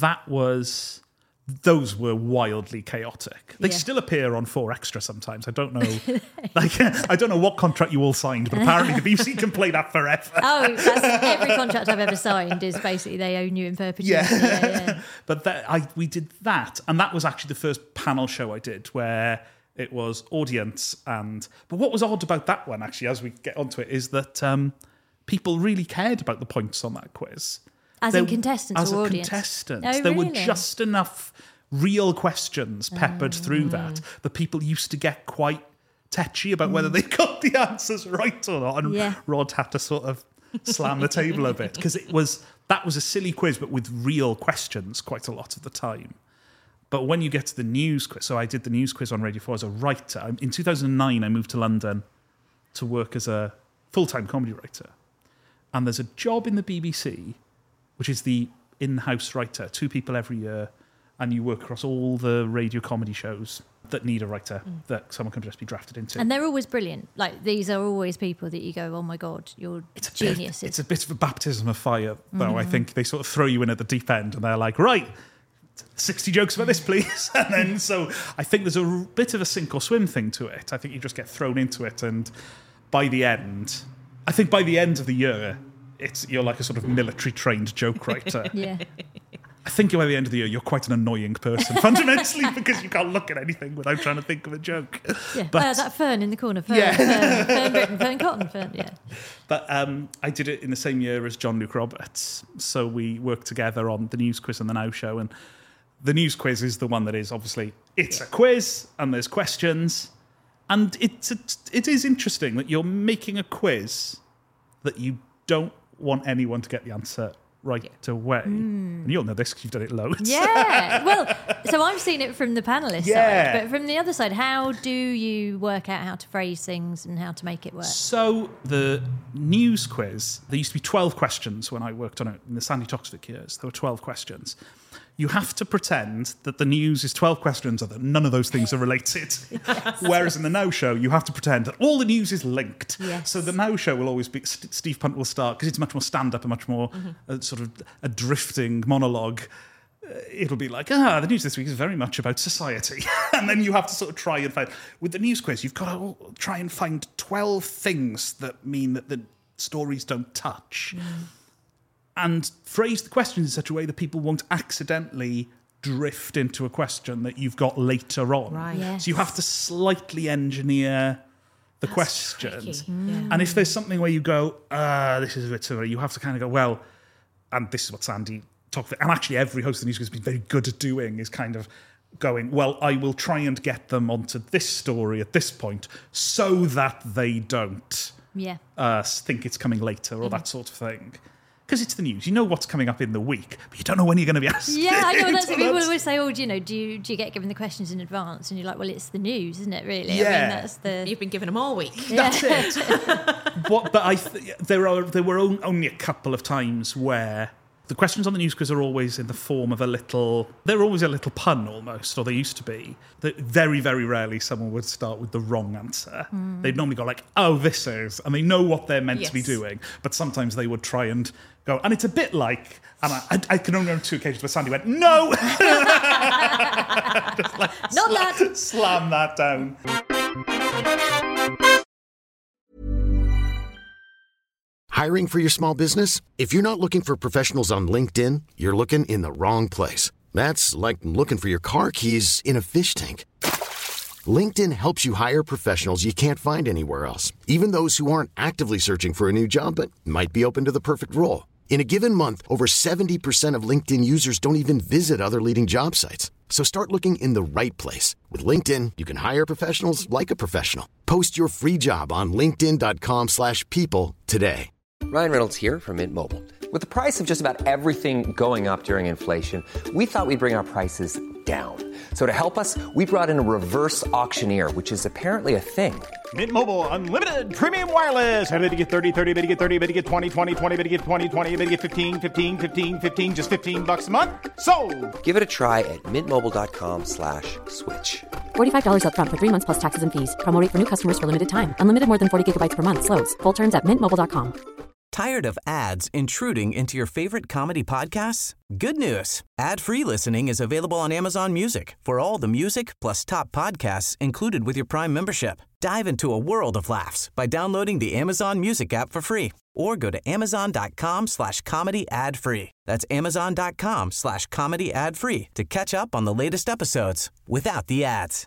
those were wildly chaotic. They Yeah. still appear on 4 Extra sometimes. I don't know, I don't know what contract you all signed, but apparently the BBC can play that forever. Oh, that's every contract I've ever signed is basically they own you in perpetuity. Yeah. But we did that, and that was actually the first panel show I did, where it was audience but what was odd about that one, actually, as we get onto it, is that people really cared about the points on that quiz. As in contestants as or a audience? contestant. Oh, there were really? just enough real questions peppered through that people used to get quite tetchy about whether they got the answers right or not. And Yeah. Rod had to sort of slam the table a bit, because that was a silly quiz, but with real questions quite a lot of the time. But when you get to the news quiz, so I did the news quiz on Radio 4 as a writer. In 2009, I moved to London to work as a full-time comedy writer. And there's a job in the BBC, which is the in-house writer, 2 people every year, and you work across all the radio comedy shows that need a writer that someone can just be drafted into. And they're always brilliant. Like, these are always people that you go, oh my God, you're geniuses. It's a bit of a baptism of fire, though. I think they sort of throw you in at the deep end, and they're like, right, 60 jokes about this, please. And then, so I think there's a bit of a sink or swim thing to it. I think you just get thrown into it, and by the end of the year, you're like a sort of military trained joke writer. Yeah. I think by the end of the year, you're quite an annoying person, fundamentally, because you can't look at anything without trying to think of a joke. Yeah, But, that fern in the corner. Fern, Yeah. fern Britain, fern cotton, fern, yeah. but I did it in the same year as John Luke Roberts. So we worked together on the News Quiz and the Now Show. And the News Quiz is the one that is obviously, it's a quiz and there's questions. And it is interesting that you're making a quiz that you don't want anyone to get the answer right away. And you'll know this because you've done it loads. Yeah. Well, so I've seen it from the panelist Yeah. side, but from the other side, how do you work out how to phrase things and how to make it work? So the News Quiz, there used to be 12 questions when I worked on it in the Sandy Toksvig years. There were 12 questions. You have to pretend that the news is 12 questions and that none of those things are related. Yes. Whereas in the Now Show, you have to pretend that all the news is linked. Yes. So the Now Show will always be, Steve Punt will start, because it's much more stand-up and much more sort of a drifting monologue. It'll be like, the news this week is very much about society. And then you have to sort of try and find... With the News Quiz, you've got to try and find 12 things that mean that the stories don't touch. And phrase the questions in such a way that people won't accidentally drift into a question that you've got later on. Right. Yes. So you have to slightly engineer the questions. tricky. Yeah. And if there's something where you go, this is a bit too early, you have to kind of go, well, and this is what Sandy talked about, and actually every host of the News Quiz has been very good at doing, is kind of going, well, I will try and get them onto this story at this point so that they don't think it's coming later or that sort of thing. Because it's the news. You know what's coming up in the week, but you don't know when you're going to be asked. Yeah, I know. That's it. what people always say, do you get given the questions in advance? And you're like, well, it's the news, isn't it, really? Yeah. I mean, that's the... You've been given them all week. That's it. There were only a couple of times where the questions on the News Quiz are always in the form of they're always a little pun almost, or they used to be. That very, very rarely someone would start with the wrong answer. They'd normally go like, oh, this is, and they know what they're meant to be doing, but sometimes they would try and go, and it's a bit like, and I can only remember 2 occasions where Sandy went, no! Just like, Not that! Slam that down. Hiring for your small business? If you're not looking for professionals on LinkedIn, you're looking in the wrong place. That's like looking for your car keys in a fish tank. LinkedIn helps you hire professionals you can't find anywhere else, even those who aren't actively searching for a new job but might be open to the perfect role. In a given month, over 70% of LinkedIn users don't even visit other leading job sites. So start looking in the right place. With LinkedIn, you can hire professionals like a professional. Post your free job on linkedin.com/people today. Ryan Reynolds here from Mint Mobile. With the price of just about everything going up during inflation, we thought we'd bring our prices down. So to help us, we brought in a reverse auctioneer, which is apparently a thing. Mint Mobile Unlimited Premium Wireless. How to get 30, 30, bit to get 30, bit to get 20, 20, 20, bit to get 20, 20, bit to get 15, 15, 15, 15, just $15 a month? Sold! Give it a try at mintmobile.com/switch. $45 up front for 3 months plus taxes and fees. Promo rate for new customers for limited time. Unlimited more than 40 gigabytes per month. Slows full terms at mintmobile.com. Tired of ads intruding into your favorite comedy podcasts? Good news. Ad-free listening is available on Amazon Music for all the music plus top podcasts included with your Prime membership. Dive into a world of laughs by downloading the Amazon Music app for free or go to amazon.com/comedy ad-free. That's amazon.com/comedy ad-free to catch up on the latest episodes without the ads.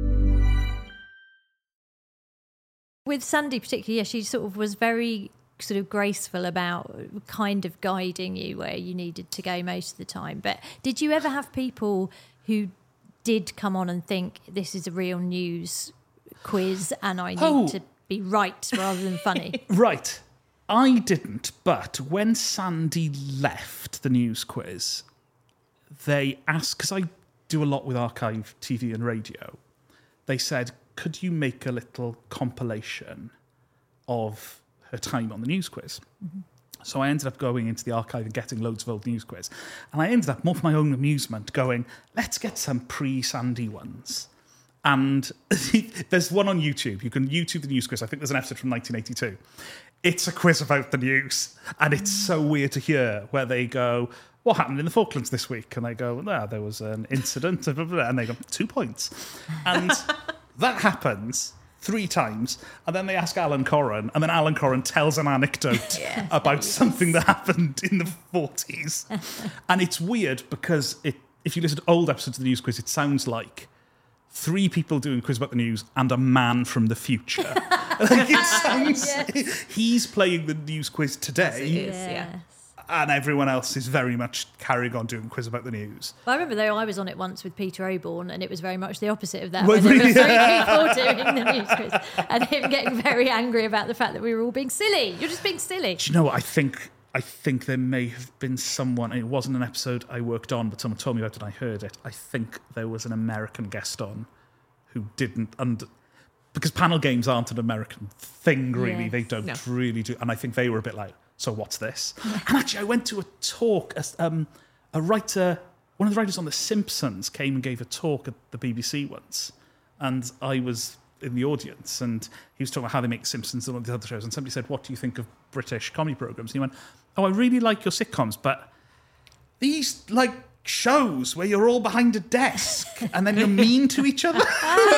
With Sandy particularly, she sort of was very sort of graceful about kind of guiding you where you needed to go most of the time. But did you ever have people who did come on and think, this is a real news quiz and I need to be right rather than funny? Right. I didn't, but when Sandy left the News Quiz, they asked, because I do a lot with archive TV and radio, they said, could you make a little compilation of her time on the News Quiz? Mm-hmm. So I ended up going into the archive and getting loads of old News Quiz. And I ended up, more for my own amusement, going, let's get some pre-Sandy ones. And there's one on YouTube. You can YouTube the News Quiz. I think there's an episode from 1982. It's a quiz about the news. And it's so weird to hear where they go, what happened in the Falklands this week? And they go, well, there was an incident. And they go, 2 points. And that happens 3 times, and then they ask Alan Corran, and then Alan Corran tells an anecdote about something that happened in the 40s. And it's weird because if you listen to old episodes of the News Quiz, it sounds like 3 people doing quiz about the news and a man from the future. Like it sounds, he's playing the News Quiz today, and everyone else is very much carrying on doing quiz about the news. Well, I remember though I was on it once with Peter Oborne, and it was very much the opposite of that. Well, there were 3 people doing the News Quiz, and him getting very angry about the fact that we were all being silly. You're just being silly. Do you know what I think? I think there may have been someone, it wasn't an episode I worked on, but someone told me about it and I heard it. I think there was an American guest on who didn't, because panel games aren't an American thing, really. Yes. They don't really do, and I think they were a bit like, so what's this? And actually, I went to a talk, a writer, one of the writers on The Simpsons came and gave a talk at the BBC once, and I was in the audience, and he was talking about how they make Simpsons and all the other shows, and somebody said, what do you think of British comedy programmes? And he went, oh, I really like your sitcoms, but these, like, shows where you're all behind a desk and then you're mean to each other.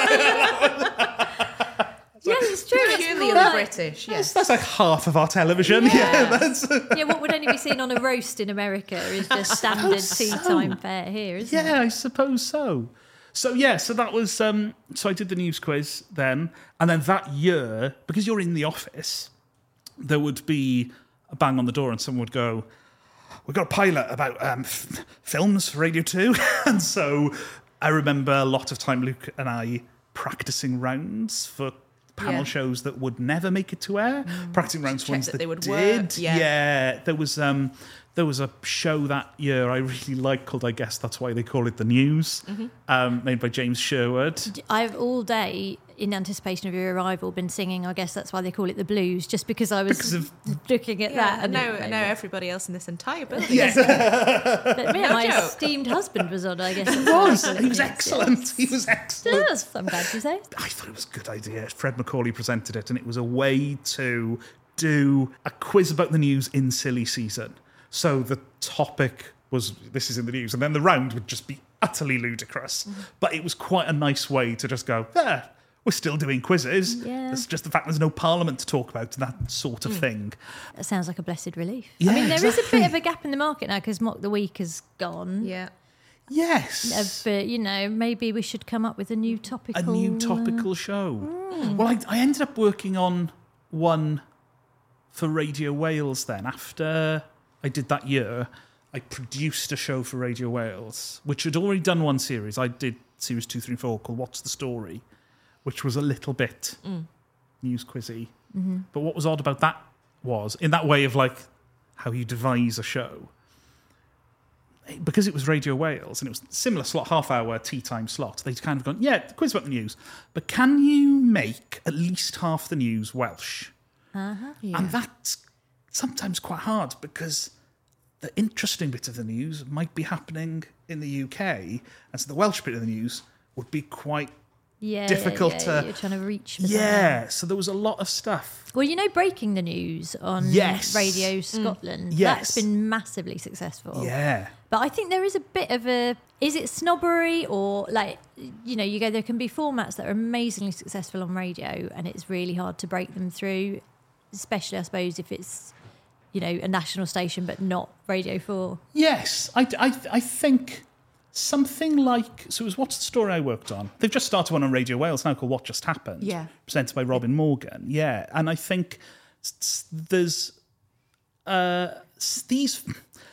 Yeah, it's true. Peculiarly British, yes. That's like half of our television. Yeah, what would only be seen on a roast in America is just standard tea time fare here, isn't it? Yeah, I suppose so. So that was, so I did the News Quiz then, and then that year, because you're in the office, there would be a bang on the door and someone would go, we've got a pilot about films for Radio 2. And so I remember a lot of time Luke and I practicing rounds for panel shows that would never make it to air, practicing rounds for ones that they would did. Work. Yeah, there was a show that year I really liked called I Guess That's Why They Call It The News, made by James Sherwood. I've all day, in anticipation of your arrival, been singing I Guess That's Why They Call It The Blues, just because I was looking at that. And now everybody else in this entire building. Yes. But my esteemed husband was on, I guess. He was excellent. He was excellent. Yes, I'm glad you say. I thought it was a good idea. Fred Macaulay presented it, and it was a way to do a quiz about the news in silly season. So the topic was, this is in the news, and then the round would just be utterly ludicrous. But it was quite a nice way to just go, we're still doing quizzes. Yeah. It's just the fact there's no parliament to talk about, that sort of thing. That sounds like a blessed relief. Yeah, I mean, there is a bit of a gap in the market now because Mock the Week has gone. Yeah. Yes. But, maybe we should come up with a new topical... show. Well, I ended up working on one for Radio Wales then. After I did that year, I produced a show for Radio Wales, which had already done one series. I did series 2, 3, 4 called What's the Story, which was a little bit news quizzy. Mm-hmm. But what was odd about that was, in that way of like how you devise a show, because it was Radio Wales and it was similar slot, half-hour tea time slot, they'd kind of gone, quiz about the news, but can you make at least half the news Welsh? And that's sometimes quite hard because the interesting bit of the news might be happening in the UK, and so the Welsh bit of the news would be quite difficult to... You're trying to reach for so there was a lot of stuff. Well, Breaking the News on Radio Scotland, that's been massively successful. Yeah. But I think there is a bit of a... Is it snobbery or, you go, there can be formats that are amazingly successful on radio and it's really hard to break them through, especially, I suppose, if it's, a national station but not Radio 4. Yes. I think... something like... So it was What's the Story I worked on. They've just started one on Radio Wales now called What Just Happened. Yeah. Presented by Robin Morgan. Yeah. And I think there's... these...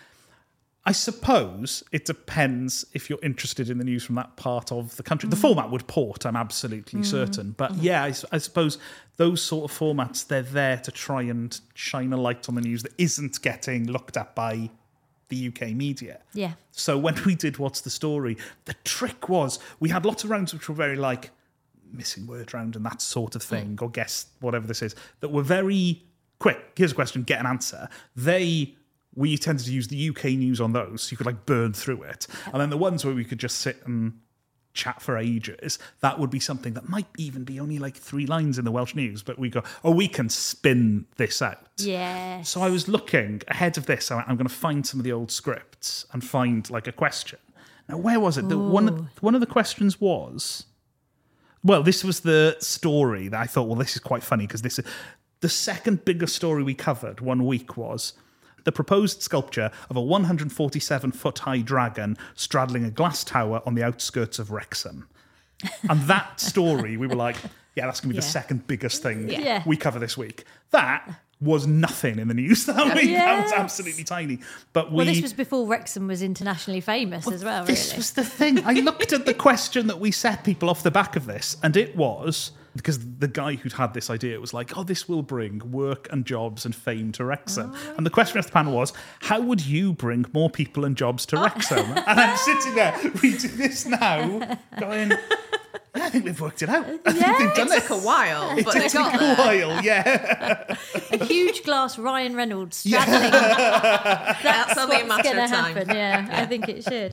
I suppose it depends if you're interested in the news from that part of the country. The format would port, I'm absolutely certain. But I suppose those sort of formats, they're there to try and shine a light on the news that isn't getting looked at by the UK media. Yeah. So when we did What's the Story, the trick was we had lots of rounds which were very like missing word round and that sort of thing, or guess whatever this is, that were very quick. Here's a question, get an answer. We tended to use the UK news on those, so you could burn through it. And then the ones where we could just sit and chat for ages, that would be something that might even be only 3 lines in the Welsh news, but we go, we can spin this out. Yeah. So I was looking ahead of this. I'm going to find some of the old scripts and find a question. Now, where was it? One of the questions was, Well, this was the story that I thought, well, this is quite funny because this is the second biggest story we covered one week was the proposed sculpture of a 147-foot-high dragon straddling a glass tower on the outskirts of Wrexham. And that story, we were like, yeah, that's going to be the second biggest thing we cover this week. That was nothing in the news that week. That was absolutely tiny. But this was before Wrexham was internationally famous as well, really. This was the thing. I looked at the question that we set people off the back of this, and it was... because the guy who'd had this idea was like, oh, this will bring work and jobs and fame to Wrexham. And the question of the panel was, how would you bring more people and jobs to Wrexham? And I'm sitting there reading this now, going, yeah, I think we've worked it out. I think they've done it. Took a while, but it took a while, yeah. A huge glass Ryan Reynolds straddling. That's only a what's matter going to of time. happen, yeah. I think it should.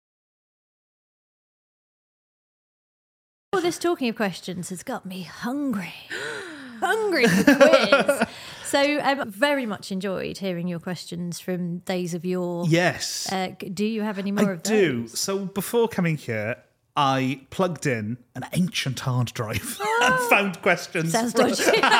Well, this talking of questions has got me hungry. Hungry for quiz. So very much enjoyed hearing your questions from days of yore. Yes. Do you have any more of those? I do. So before coming here, I plugged in an ancient hard drive and found questions. Sounds dodgy.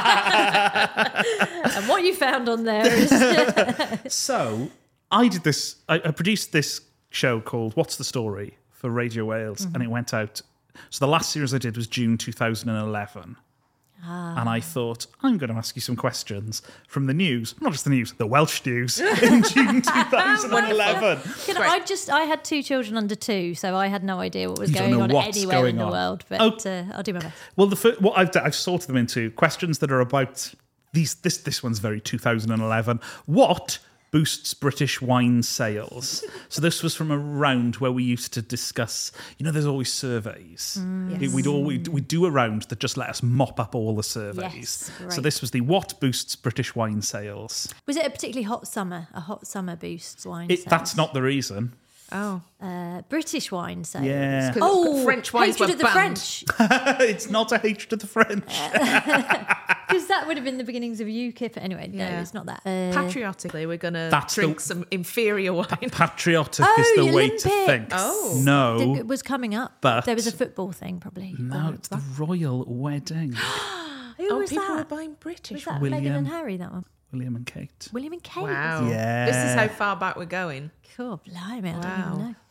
And what you found on there is... So I did this. I produced this show called What's the Story for Radio Wales, and it went out. So the last series I did was June 2011. And I thought, I'm going to ask you some questions from the news, not just the news, the Welsh news in June 2011. I had 2 children under 2, so I had no idea what was You don't going know on what's anywhere going in the on. world, but I'll do my best. Well, what I've done, I've sorted them into questions that are about these. This one's very 2011. What boosts British wine sales? So this was from a round where we used to discuss, there's always surveys. Yes. We'd do a round that just let us mop up all the surveys. Yes, right. So this was the what boosts British wine sales. Was it a particularly hot summer boosts wine sales? That's not the reason. Oh. British wine sales. Yeah. French wines hatred were of the banned. French. It's not a hatred of the French. Because that would have been the beginnings of UKIP. Anyway, no, it's not that. Patriotically, we're going to drink some inferior wine. Patriotic is the way to think. Oh. No. It was coming up. But there was a football thing, probably. No, it's the royal wedding. Who was people that? were buying British. Was that William. Meghan and Harry, that one? William and Kate. William and Kate? Wow. Yeah. This is how far back we're going. Cool, blimey, I don't even know.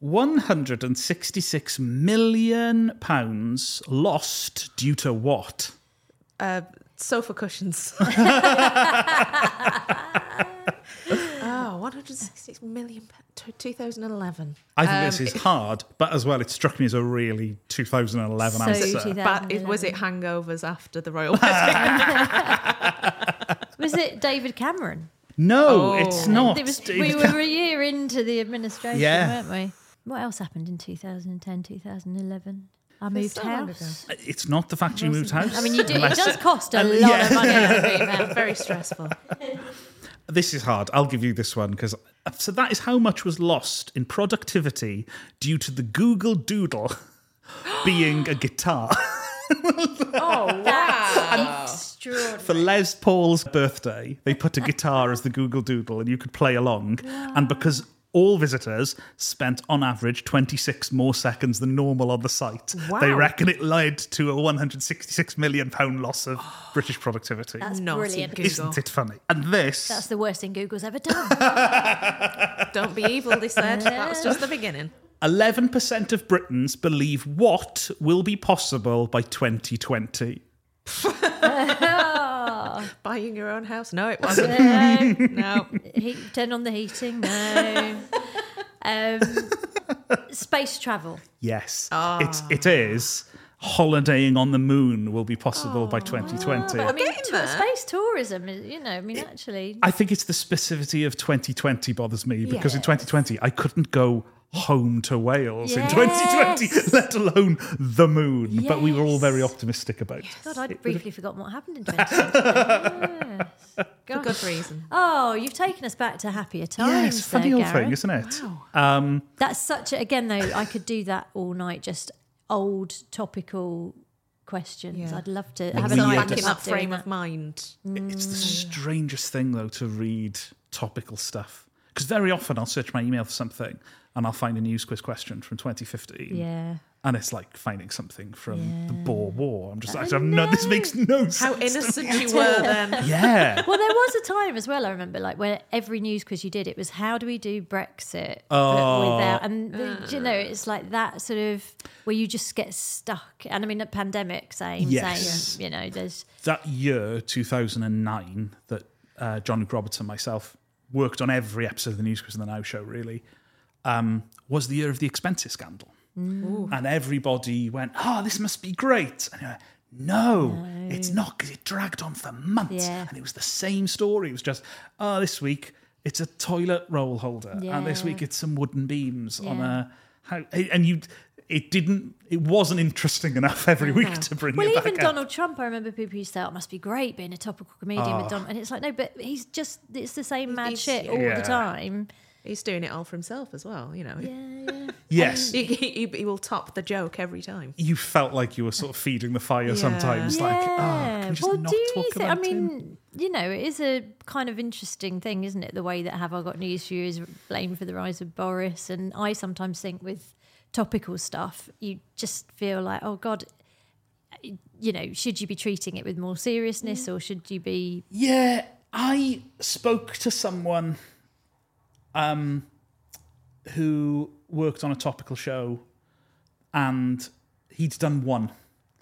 £166 million lost due to what? Sofa cushions. 166 million 2011. I think this is hard, but as well, it struck me as a really 2011 So answer. 2011. But was it hangovers after the royal wedding? Was it David Cameron? No, it's not. We were a year into the administration, Yeah. weren't we? What else happened in 2010, 2011? I moved so long house. It's not the fact you moved house. I mean, it does cost a lot of money to move house. Very stressful. This is hard. I'll give you this one because so that is how much was lost in productivity due to the Google Doodle being a guitar. Oh, wow. Extraordinary. For Les Paul's birthday, they put a guitar as the Google Doodle and you could play along. Wow. And because all visitors spent on average 26 more seconds than normal on the site, they reckon it led to a £166 million loss of British productivity. That's brilliant. Isn't it funny? And this... That's the worst thing Google's ever done. Don't be evil, they said. That was just the beginning. 11% of Britons believe what will be possible by 2020. Buying your own house? No, it wasn't. No. Turn on the heating? No. Space travel? Yes. It is. Holidaying on the moon will be possible by 2020. I mean, space tourism, actually. I think it's the specificity of 2020 bothers me because in 2020 I couldn't go home to Wales in 2020, let alone the moon. Yes. But we were all very optimistic about it. God, I'd briefly forgotten what happened in 2020. Yes. For good reason. Oh, you've taken us back to happier times. Yeah, it's a funny old Gareth. thing, isn't it? Wow. That's such again, though, I could do that all night, just old topical questions. Yeah. I'd love to have a night back in that frame of mind. It's the strangest thing, though, to read topical stuff. Because very often I'll search my email for something and I'll find a news quiz question from 2015. Yeah. And it's like finding something from the Boer War. I'm just like, this makes no sense. How innocent you were then. Yeah. Well, there was a time as well, I remember, like where every news quiz you did, it was how do we do Brexit without, and it's like that sort of where you just get stuck. And I mean, the pandemic, same. There's that year, 2009, that John Luke Roberts and myself worked on every episode of the News Quiz and the Now Show, really, was the year of the expenses scandal. And everybody went, this must be great. And you're like, no, it's not, because it dragged on for months. Yeah. And it was the same story. It was just, this week it's a toilet roll holder. Yeah. And this week it's some wooden beams on a... It wasn't interesting enough every week to bring it back up. Well, even up. Donald Trump, I remember people used to say, it must be great being a topical comedian with Donald. And it's like, no, but it's the same mad shit all the time. He's doing it all for himself as well, you know. Yeah. Yes. He will top the joke every time. You felt like you were sort of feeding the fire sometimes. Like, can we just not talk about him? It is a kind of interesting thing, isn't it? The way that Have I Got News For You is blamed for the rise of Boris. And I sometimes think with topical stuff, you just feel like, oh, God, should you be treating it with more seriousness or should you be... Yeah, I spoke to someone... who worked on a topical show, and he'd done one,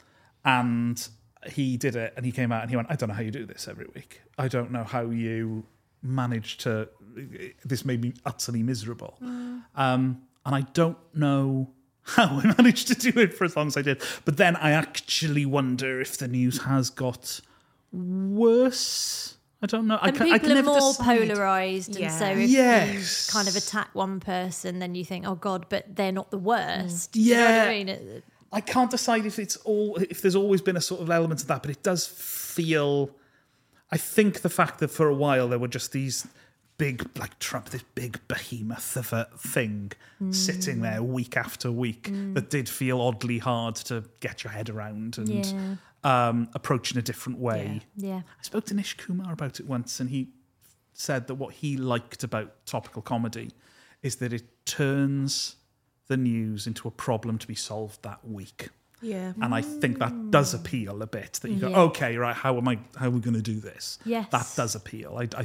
and he did it, and he came out and he went, I don't know how you do this every week. I don't know how you manage to... This made me utterly miserable. And I don't know how I managed to do it for as long as I did. But then I actually wonder if the news has got worse... I don't know. People are more polarised, and so if you kind of attack one person, then you think, oh God, but they're not the worst. Yeah, you know what I mean? I can't decide if there's always been a sort of element of that, but it does feel. I think the fact that for a while there were just these big, like Trump, this big behemoth of a thing sitting there week after week that did feel oddly hard to get your head around and. Approach in a different way. Yeah. I spoke to Nish Kumar about it once, and he said that what he liked about topical comedy is that it turns the news into a problem to be solved that week. Yeah. And I think that does appeal a bit, that you go, okay, right, how are we going to do this? Yes. That does appeal. I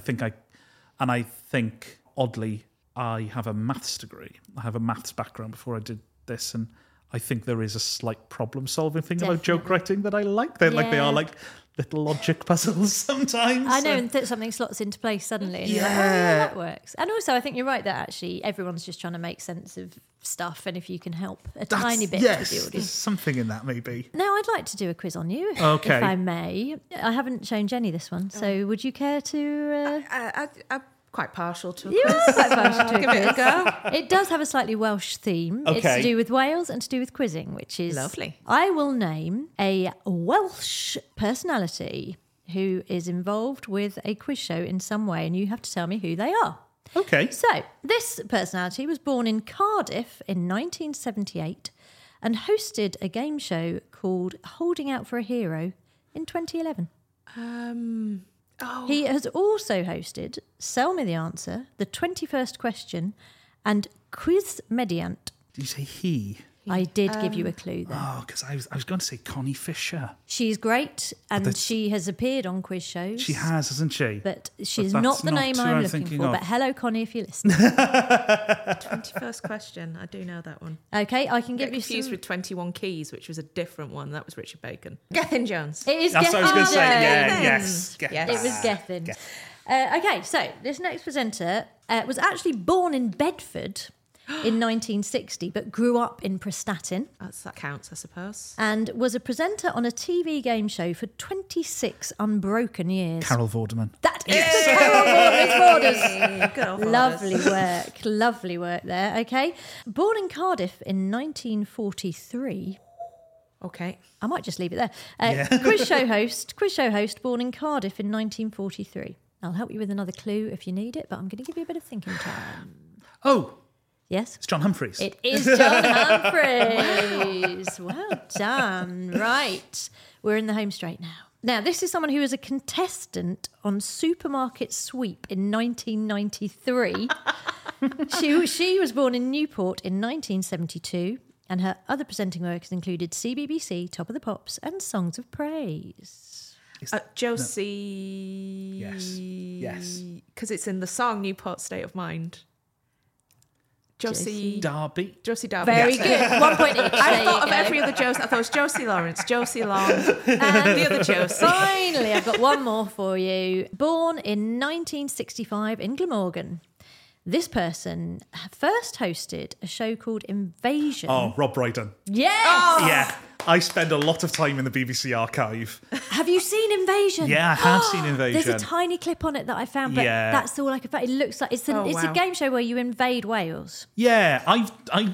think oddly, I have a maths degree. I have a maths background before I did this, and I think there is a slight problem-solving thing about joke writing that I like. They are like little logic puzzles sometimes. I know, and something slots into place suddenly. And you're like, that works. And also, I think you're right that actually everyone's just trying to make sense of stuff, and if you can help a tiny bit to the audience. There's something in that, maybe. Now, I'd like to do a quiz on you, if I may. I haven't shown Jenny this one, so would you care to... I'm quite partial to a You quiz. are quite partial to a Give it a go. It does have a slightly Welsh theme. Okay. It's to do with Wales and to do with quizzing, which is... Lovely. I will name a Welsh personality who is involved with a quiz show in some way, and you have to tell me who they are. Okay. So, this personality was born in Cardiff in 1978 and hosted a game show called Holding Out for a Hero in 2011. He has also hosted Sell Me the Answer, The 21st Question, and Quiz Mediant. Did you say he? I did give you a clue there. Oh, because I was going to say Connie Fisher. She's great, and she has appeared on quiz shows. She has, hasn't she? But she's But not that's the not name who I'm I'm looking thinking for. of. But hello, Connie, if you're listening. 21st question. I do know that one. Okay, I can give you confused some... with 21 Keys, which was a different one. That was Richard Bacon. Gethin Jones. It is That's what I was going to say. Gethin. Yes. Yes. It was Gethin. Okay, so this next presenter was actually born in Bedford in 1960, but grew up in Prestatyn. That counts, I suppose. And was a presenter on a TV game show for 26 unbroken years. Carol Vorderman. That is the Carol Vorderman. Good old fathers. Lovely work there. Okay. Born in Cardiff in 1943. Okay. I might just leave it there. Quiz show host, born in Cardiff in 1943. I'll help you with another clue if you need it, but I'm going to give you a bit of thinking time. Oh, Yes? it's John Humphreys. It is John Humphreys. Well done. Right. We're in the home straight now. Now, this is someone who was a contestant on Supermarket Sweep in 1993. She was born in Newport in 1972 And her other presenting work has included CBBC, Top of the Pops, and Songs of Praise. Josie. Yes. Because it's in the song Newport State of Mind. Josie Darby. Josie Darby. Very good. 1 point each. I thought of every other Josie. I thought it was Josie Lawrence, Josie Long, and the other Josie. Finally, I've got one more for you. Born in 1965 in Glamorgan, this person first hosted a show called Invasion. Oh, Rob Brydon. Yes! Yeah. I spend a lot of time in the BBC archive. Have you seen Invasion? Yeah, I have seen Invasion. There's a tiny clip on it that I found, but Yeah. that's all I could find. It looks like it's a game show where you invade Wales. Yeah, I've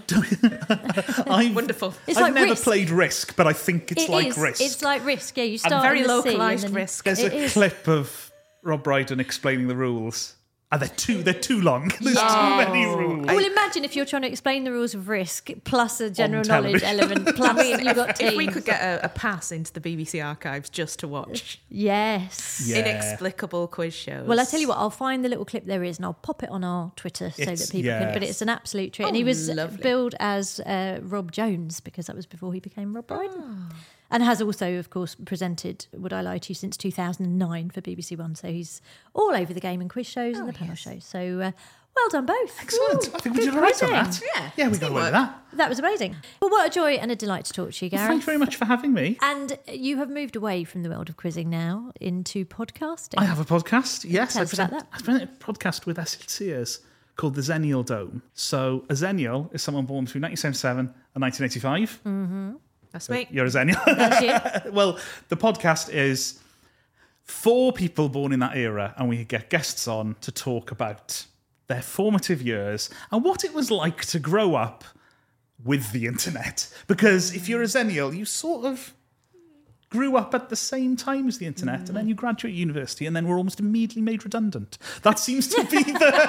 Wonderful. It's I've like never Risk. played Risk, but I think it's It like is. Risk. It's like Risk. Yeah, you start very in the sea localised and then- Risk. There's It a is. clip of Rob Brydon explaining the rules. And they're too long. There's too many rules. Well, imagine if you're trying to explain the rules of Risk plus a general On knowledge television. element. Plus, you've got teams. If we could get a pass into the BBC archives just to watch Yes. Yeah. inexplicable quiz shows. Well, I tell you what, I'll find the little clip there is and I'll pop it on our Twitter so It's- that people can. But yes. it's an absolute treat. And Oh, he was lovely. billed as Rob Jones because that was before he became Rob Brydon. And has also, of course, presented Would I Lie to You since 2009 for BBC One. So he's all over the game and quiz shows and the panel shows. So well done both. Excellent. Ooh, I think we good did all right on quizzing. that. Yeah, we got away with that. That was amazing. Well, what a joy and a delight to talk to you, Gareth. Thank you very much for having me. And you have moved away from the world of quizzing now into podcasting. I have a podcast. Yes, Tell us about that. I present a podcast with Essex Sears called the Zennial Dome. So a Zennial is someone born between 1977 and 1985. Mm-hmm. That's me. You're a Zennial. That's you. Well, the podcast is 4 people born in that era, and we get guests on to talk about their formative years and what it was like to grow up with the internet. Because if you're a Zennial, you sort of grew up at the same time as the internet, and then you graduate university, and then were almost immediately made redundant. That seems to be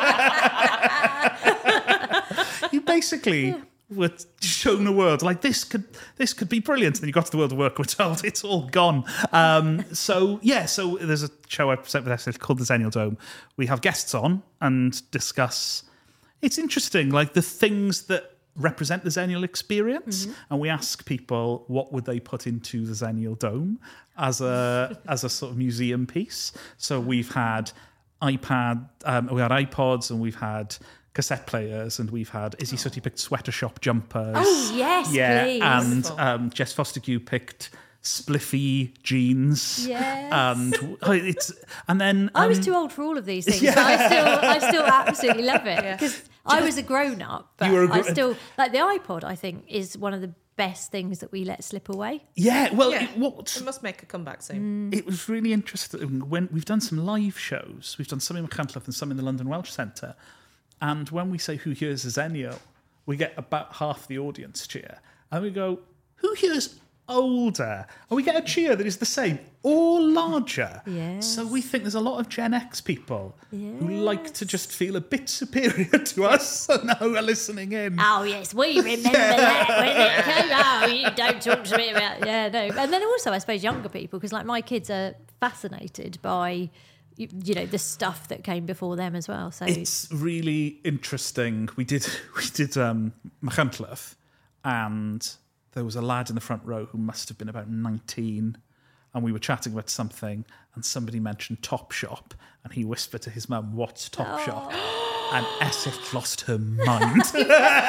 you basically were shown a world like this could be brilliant, and then you got to the world of work, we're told it's all gone. So there's a show I present with Essex called the Zennial Dome. We have guests on and discuss. It's interesting, like the things that represent the Zennial experience, and we ask people what would they put into the Zennial Dome as a sort of museum piece. So we've had we had iPods, and we've had cassette players, and we've had Izzy Sooty picked sweater shop jumpers. Oh, yes, please. And Jess Fostergue picked spliffy jeans. Yes. And then I was too old for all of these things, but I still absolutely love it because I was a grown up, but You were I still like the iPod. I think is one of the best things that we let slip away. Yeah, well, It must make a comeback soon. It was really interesting when we've done some live shows. We've done some in Machynlleth and some in the London Welsh Centre. And when we say who here's a Zennial, we get about half the audience cheer. And we go, who here's older? And we get a cheer that is the same or larger. Yes. So we think there's a lot of Gen X people who like to just feel a bit superior to us and now are listening in. Oh yes, we remember that when it came out. You don't talk to me about no. And then also, I suppose younger people, because like my kids are fascinated by the stuff that came before them as well. So it's really interesting. We did Machynlleth, and there was a lad in the front row who must have been about 19, and we were chatting about something, and somebody mentioned Topshop, and he whispered to his mum, "What's Topshop?" And Essex lost her mind. She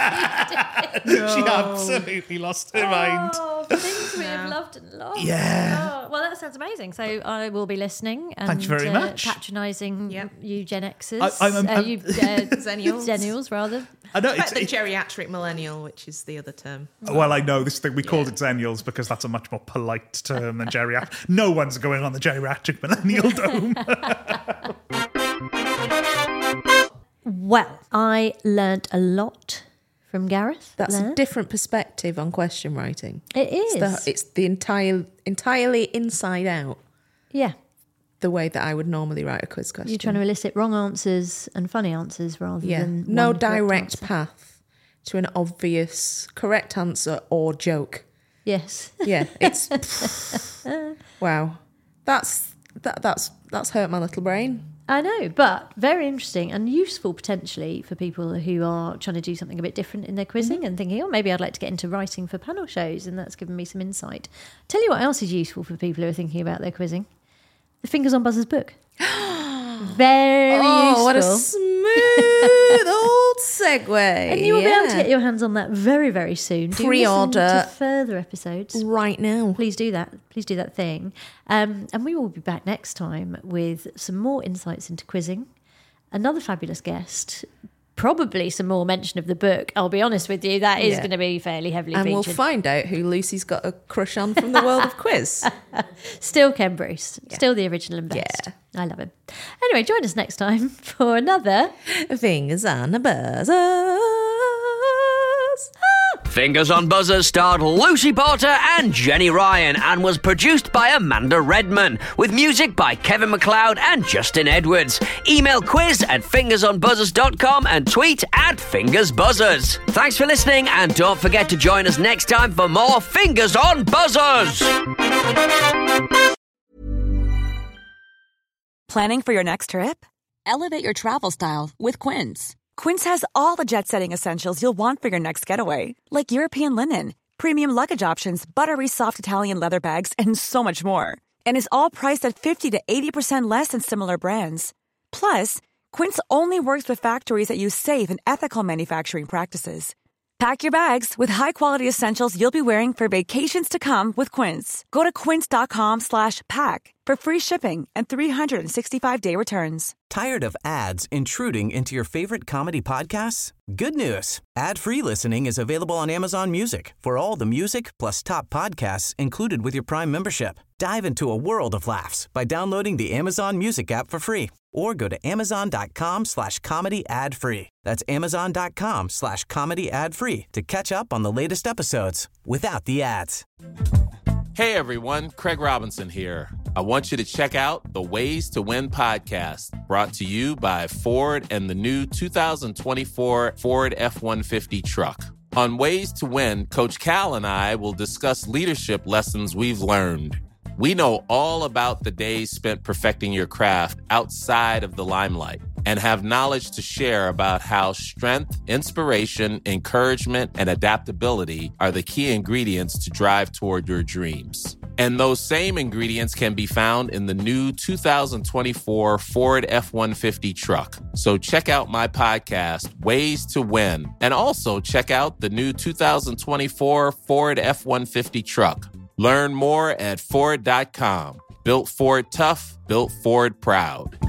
absolutely lost her mind. Oh, things we have loved and lost. Yeah. Oh, well, that sounds amazing. So I will be listening and Thank you very much. patronising you Gen Xers. Zennials. Zennials, rather. I know It's the geriatric millennial, which is the other term. Well, I know this thing. We called it Zennials because that's a much more polite term than geriatric. No one's going on the geriatric millennial dome. Well, I learnt a lot from Gareth. That's there. a different perspective on question writing. It is. It's the entirely inside out. Yeah. The way that I would normally write a quiz question. You're trying to elicit wrong answers and funny answers rather than no one correct direct answer. path to an obvious correct answer or joke. Yes. Yeah, it's wow. That's hurt my little brain. I know, but very interesting and useful potentially for people who are trying to do something a bit different in their quizzing and thinking, oh, maybe I'd like to get into writing for panel shows, and that's given me some insight. Tell you what else is useful for people who are thinking about their quizzing. The Fingers on Buzzers book. Very useful. What a smooth old segue. And you will be able to get your hands on that very, very soon. Do Pre-order listen to further episodes right now. Please do that. Please do that thing. And we will be back next time with some more insights into quizzing, another fabulous guest, probably some more mention of the book. I'll be honest with you, that is going to be fairly heavily featured. And we'll find out who Lucy's got a crush on from the world of quiz. Still Ken Bruce. Still the original and best. Yeah. I love him. Anyway, join us next time for another Fingers on the Buzzers. Fingers on Buzzers starred Lucy Porter and Jenny Ryan and was produced by Amanda Redman with music by Kevin MacLeod and Justin Edwards. Email quiz@fingersonbuzzers.com and tweet @fingersbuzzers. Thanks for listening, and don't forget to join us next time for more Fingers on Buzzers. Planning for your next trip? Elevate your travel style with Quince. Quince has all the jet-setting essentials you'll want for your next getaway, like European linen, premium luggage options, buttery soft Italian leather bags, and so much more. And is all priced at 50 to 80% less than similar brands. Plus, Quince only works with factories that use safe and ethical manufacturing practices. Pack your bags with high-quality essentials you'll be wearing for vacations to come with Quince. Go to quince.com/pack for free shipping and 365-day returns. Tired of ads intruding into your favorite comedy podcasts? Good news. Ad-free listening is available on Amazon Music for all the music plus top podcasts included with your Prime membership. Dive into a world of laughs by downloading the Amazon Music app for free or go to amazon.com/comedy ad-free. That's amazon.com/comedy ad-free to catch up on the latest episodes without the ads. Hey everyone, Craig Robinson here. I want you to check out the Ways to Win podcast, brought to you by Ford and the new 2024 Ford F-150 truck. On Ways to Win, Coach Cal and I will discuss leadership lessons we've learned. We know all about the days spent perfecting your craft outside of the limelight and have knowledge to share about how strength, inspiration, encouragement, and adaptability are the key ingredients to drive toward your dreams. And those same ingredients can be found in the new 2024 Ford F-150 truck. So check out my podcast, Ways to Win, and also check out the new 2024 Ford F-150 truck. Learn more at Ford.com. Built Ford tough, built Ford proud.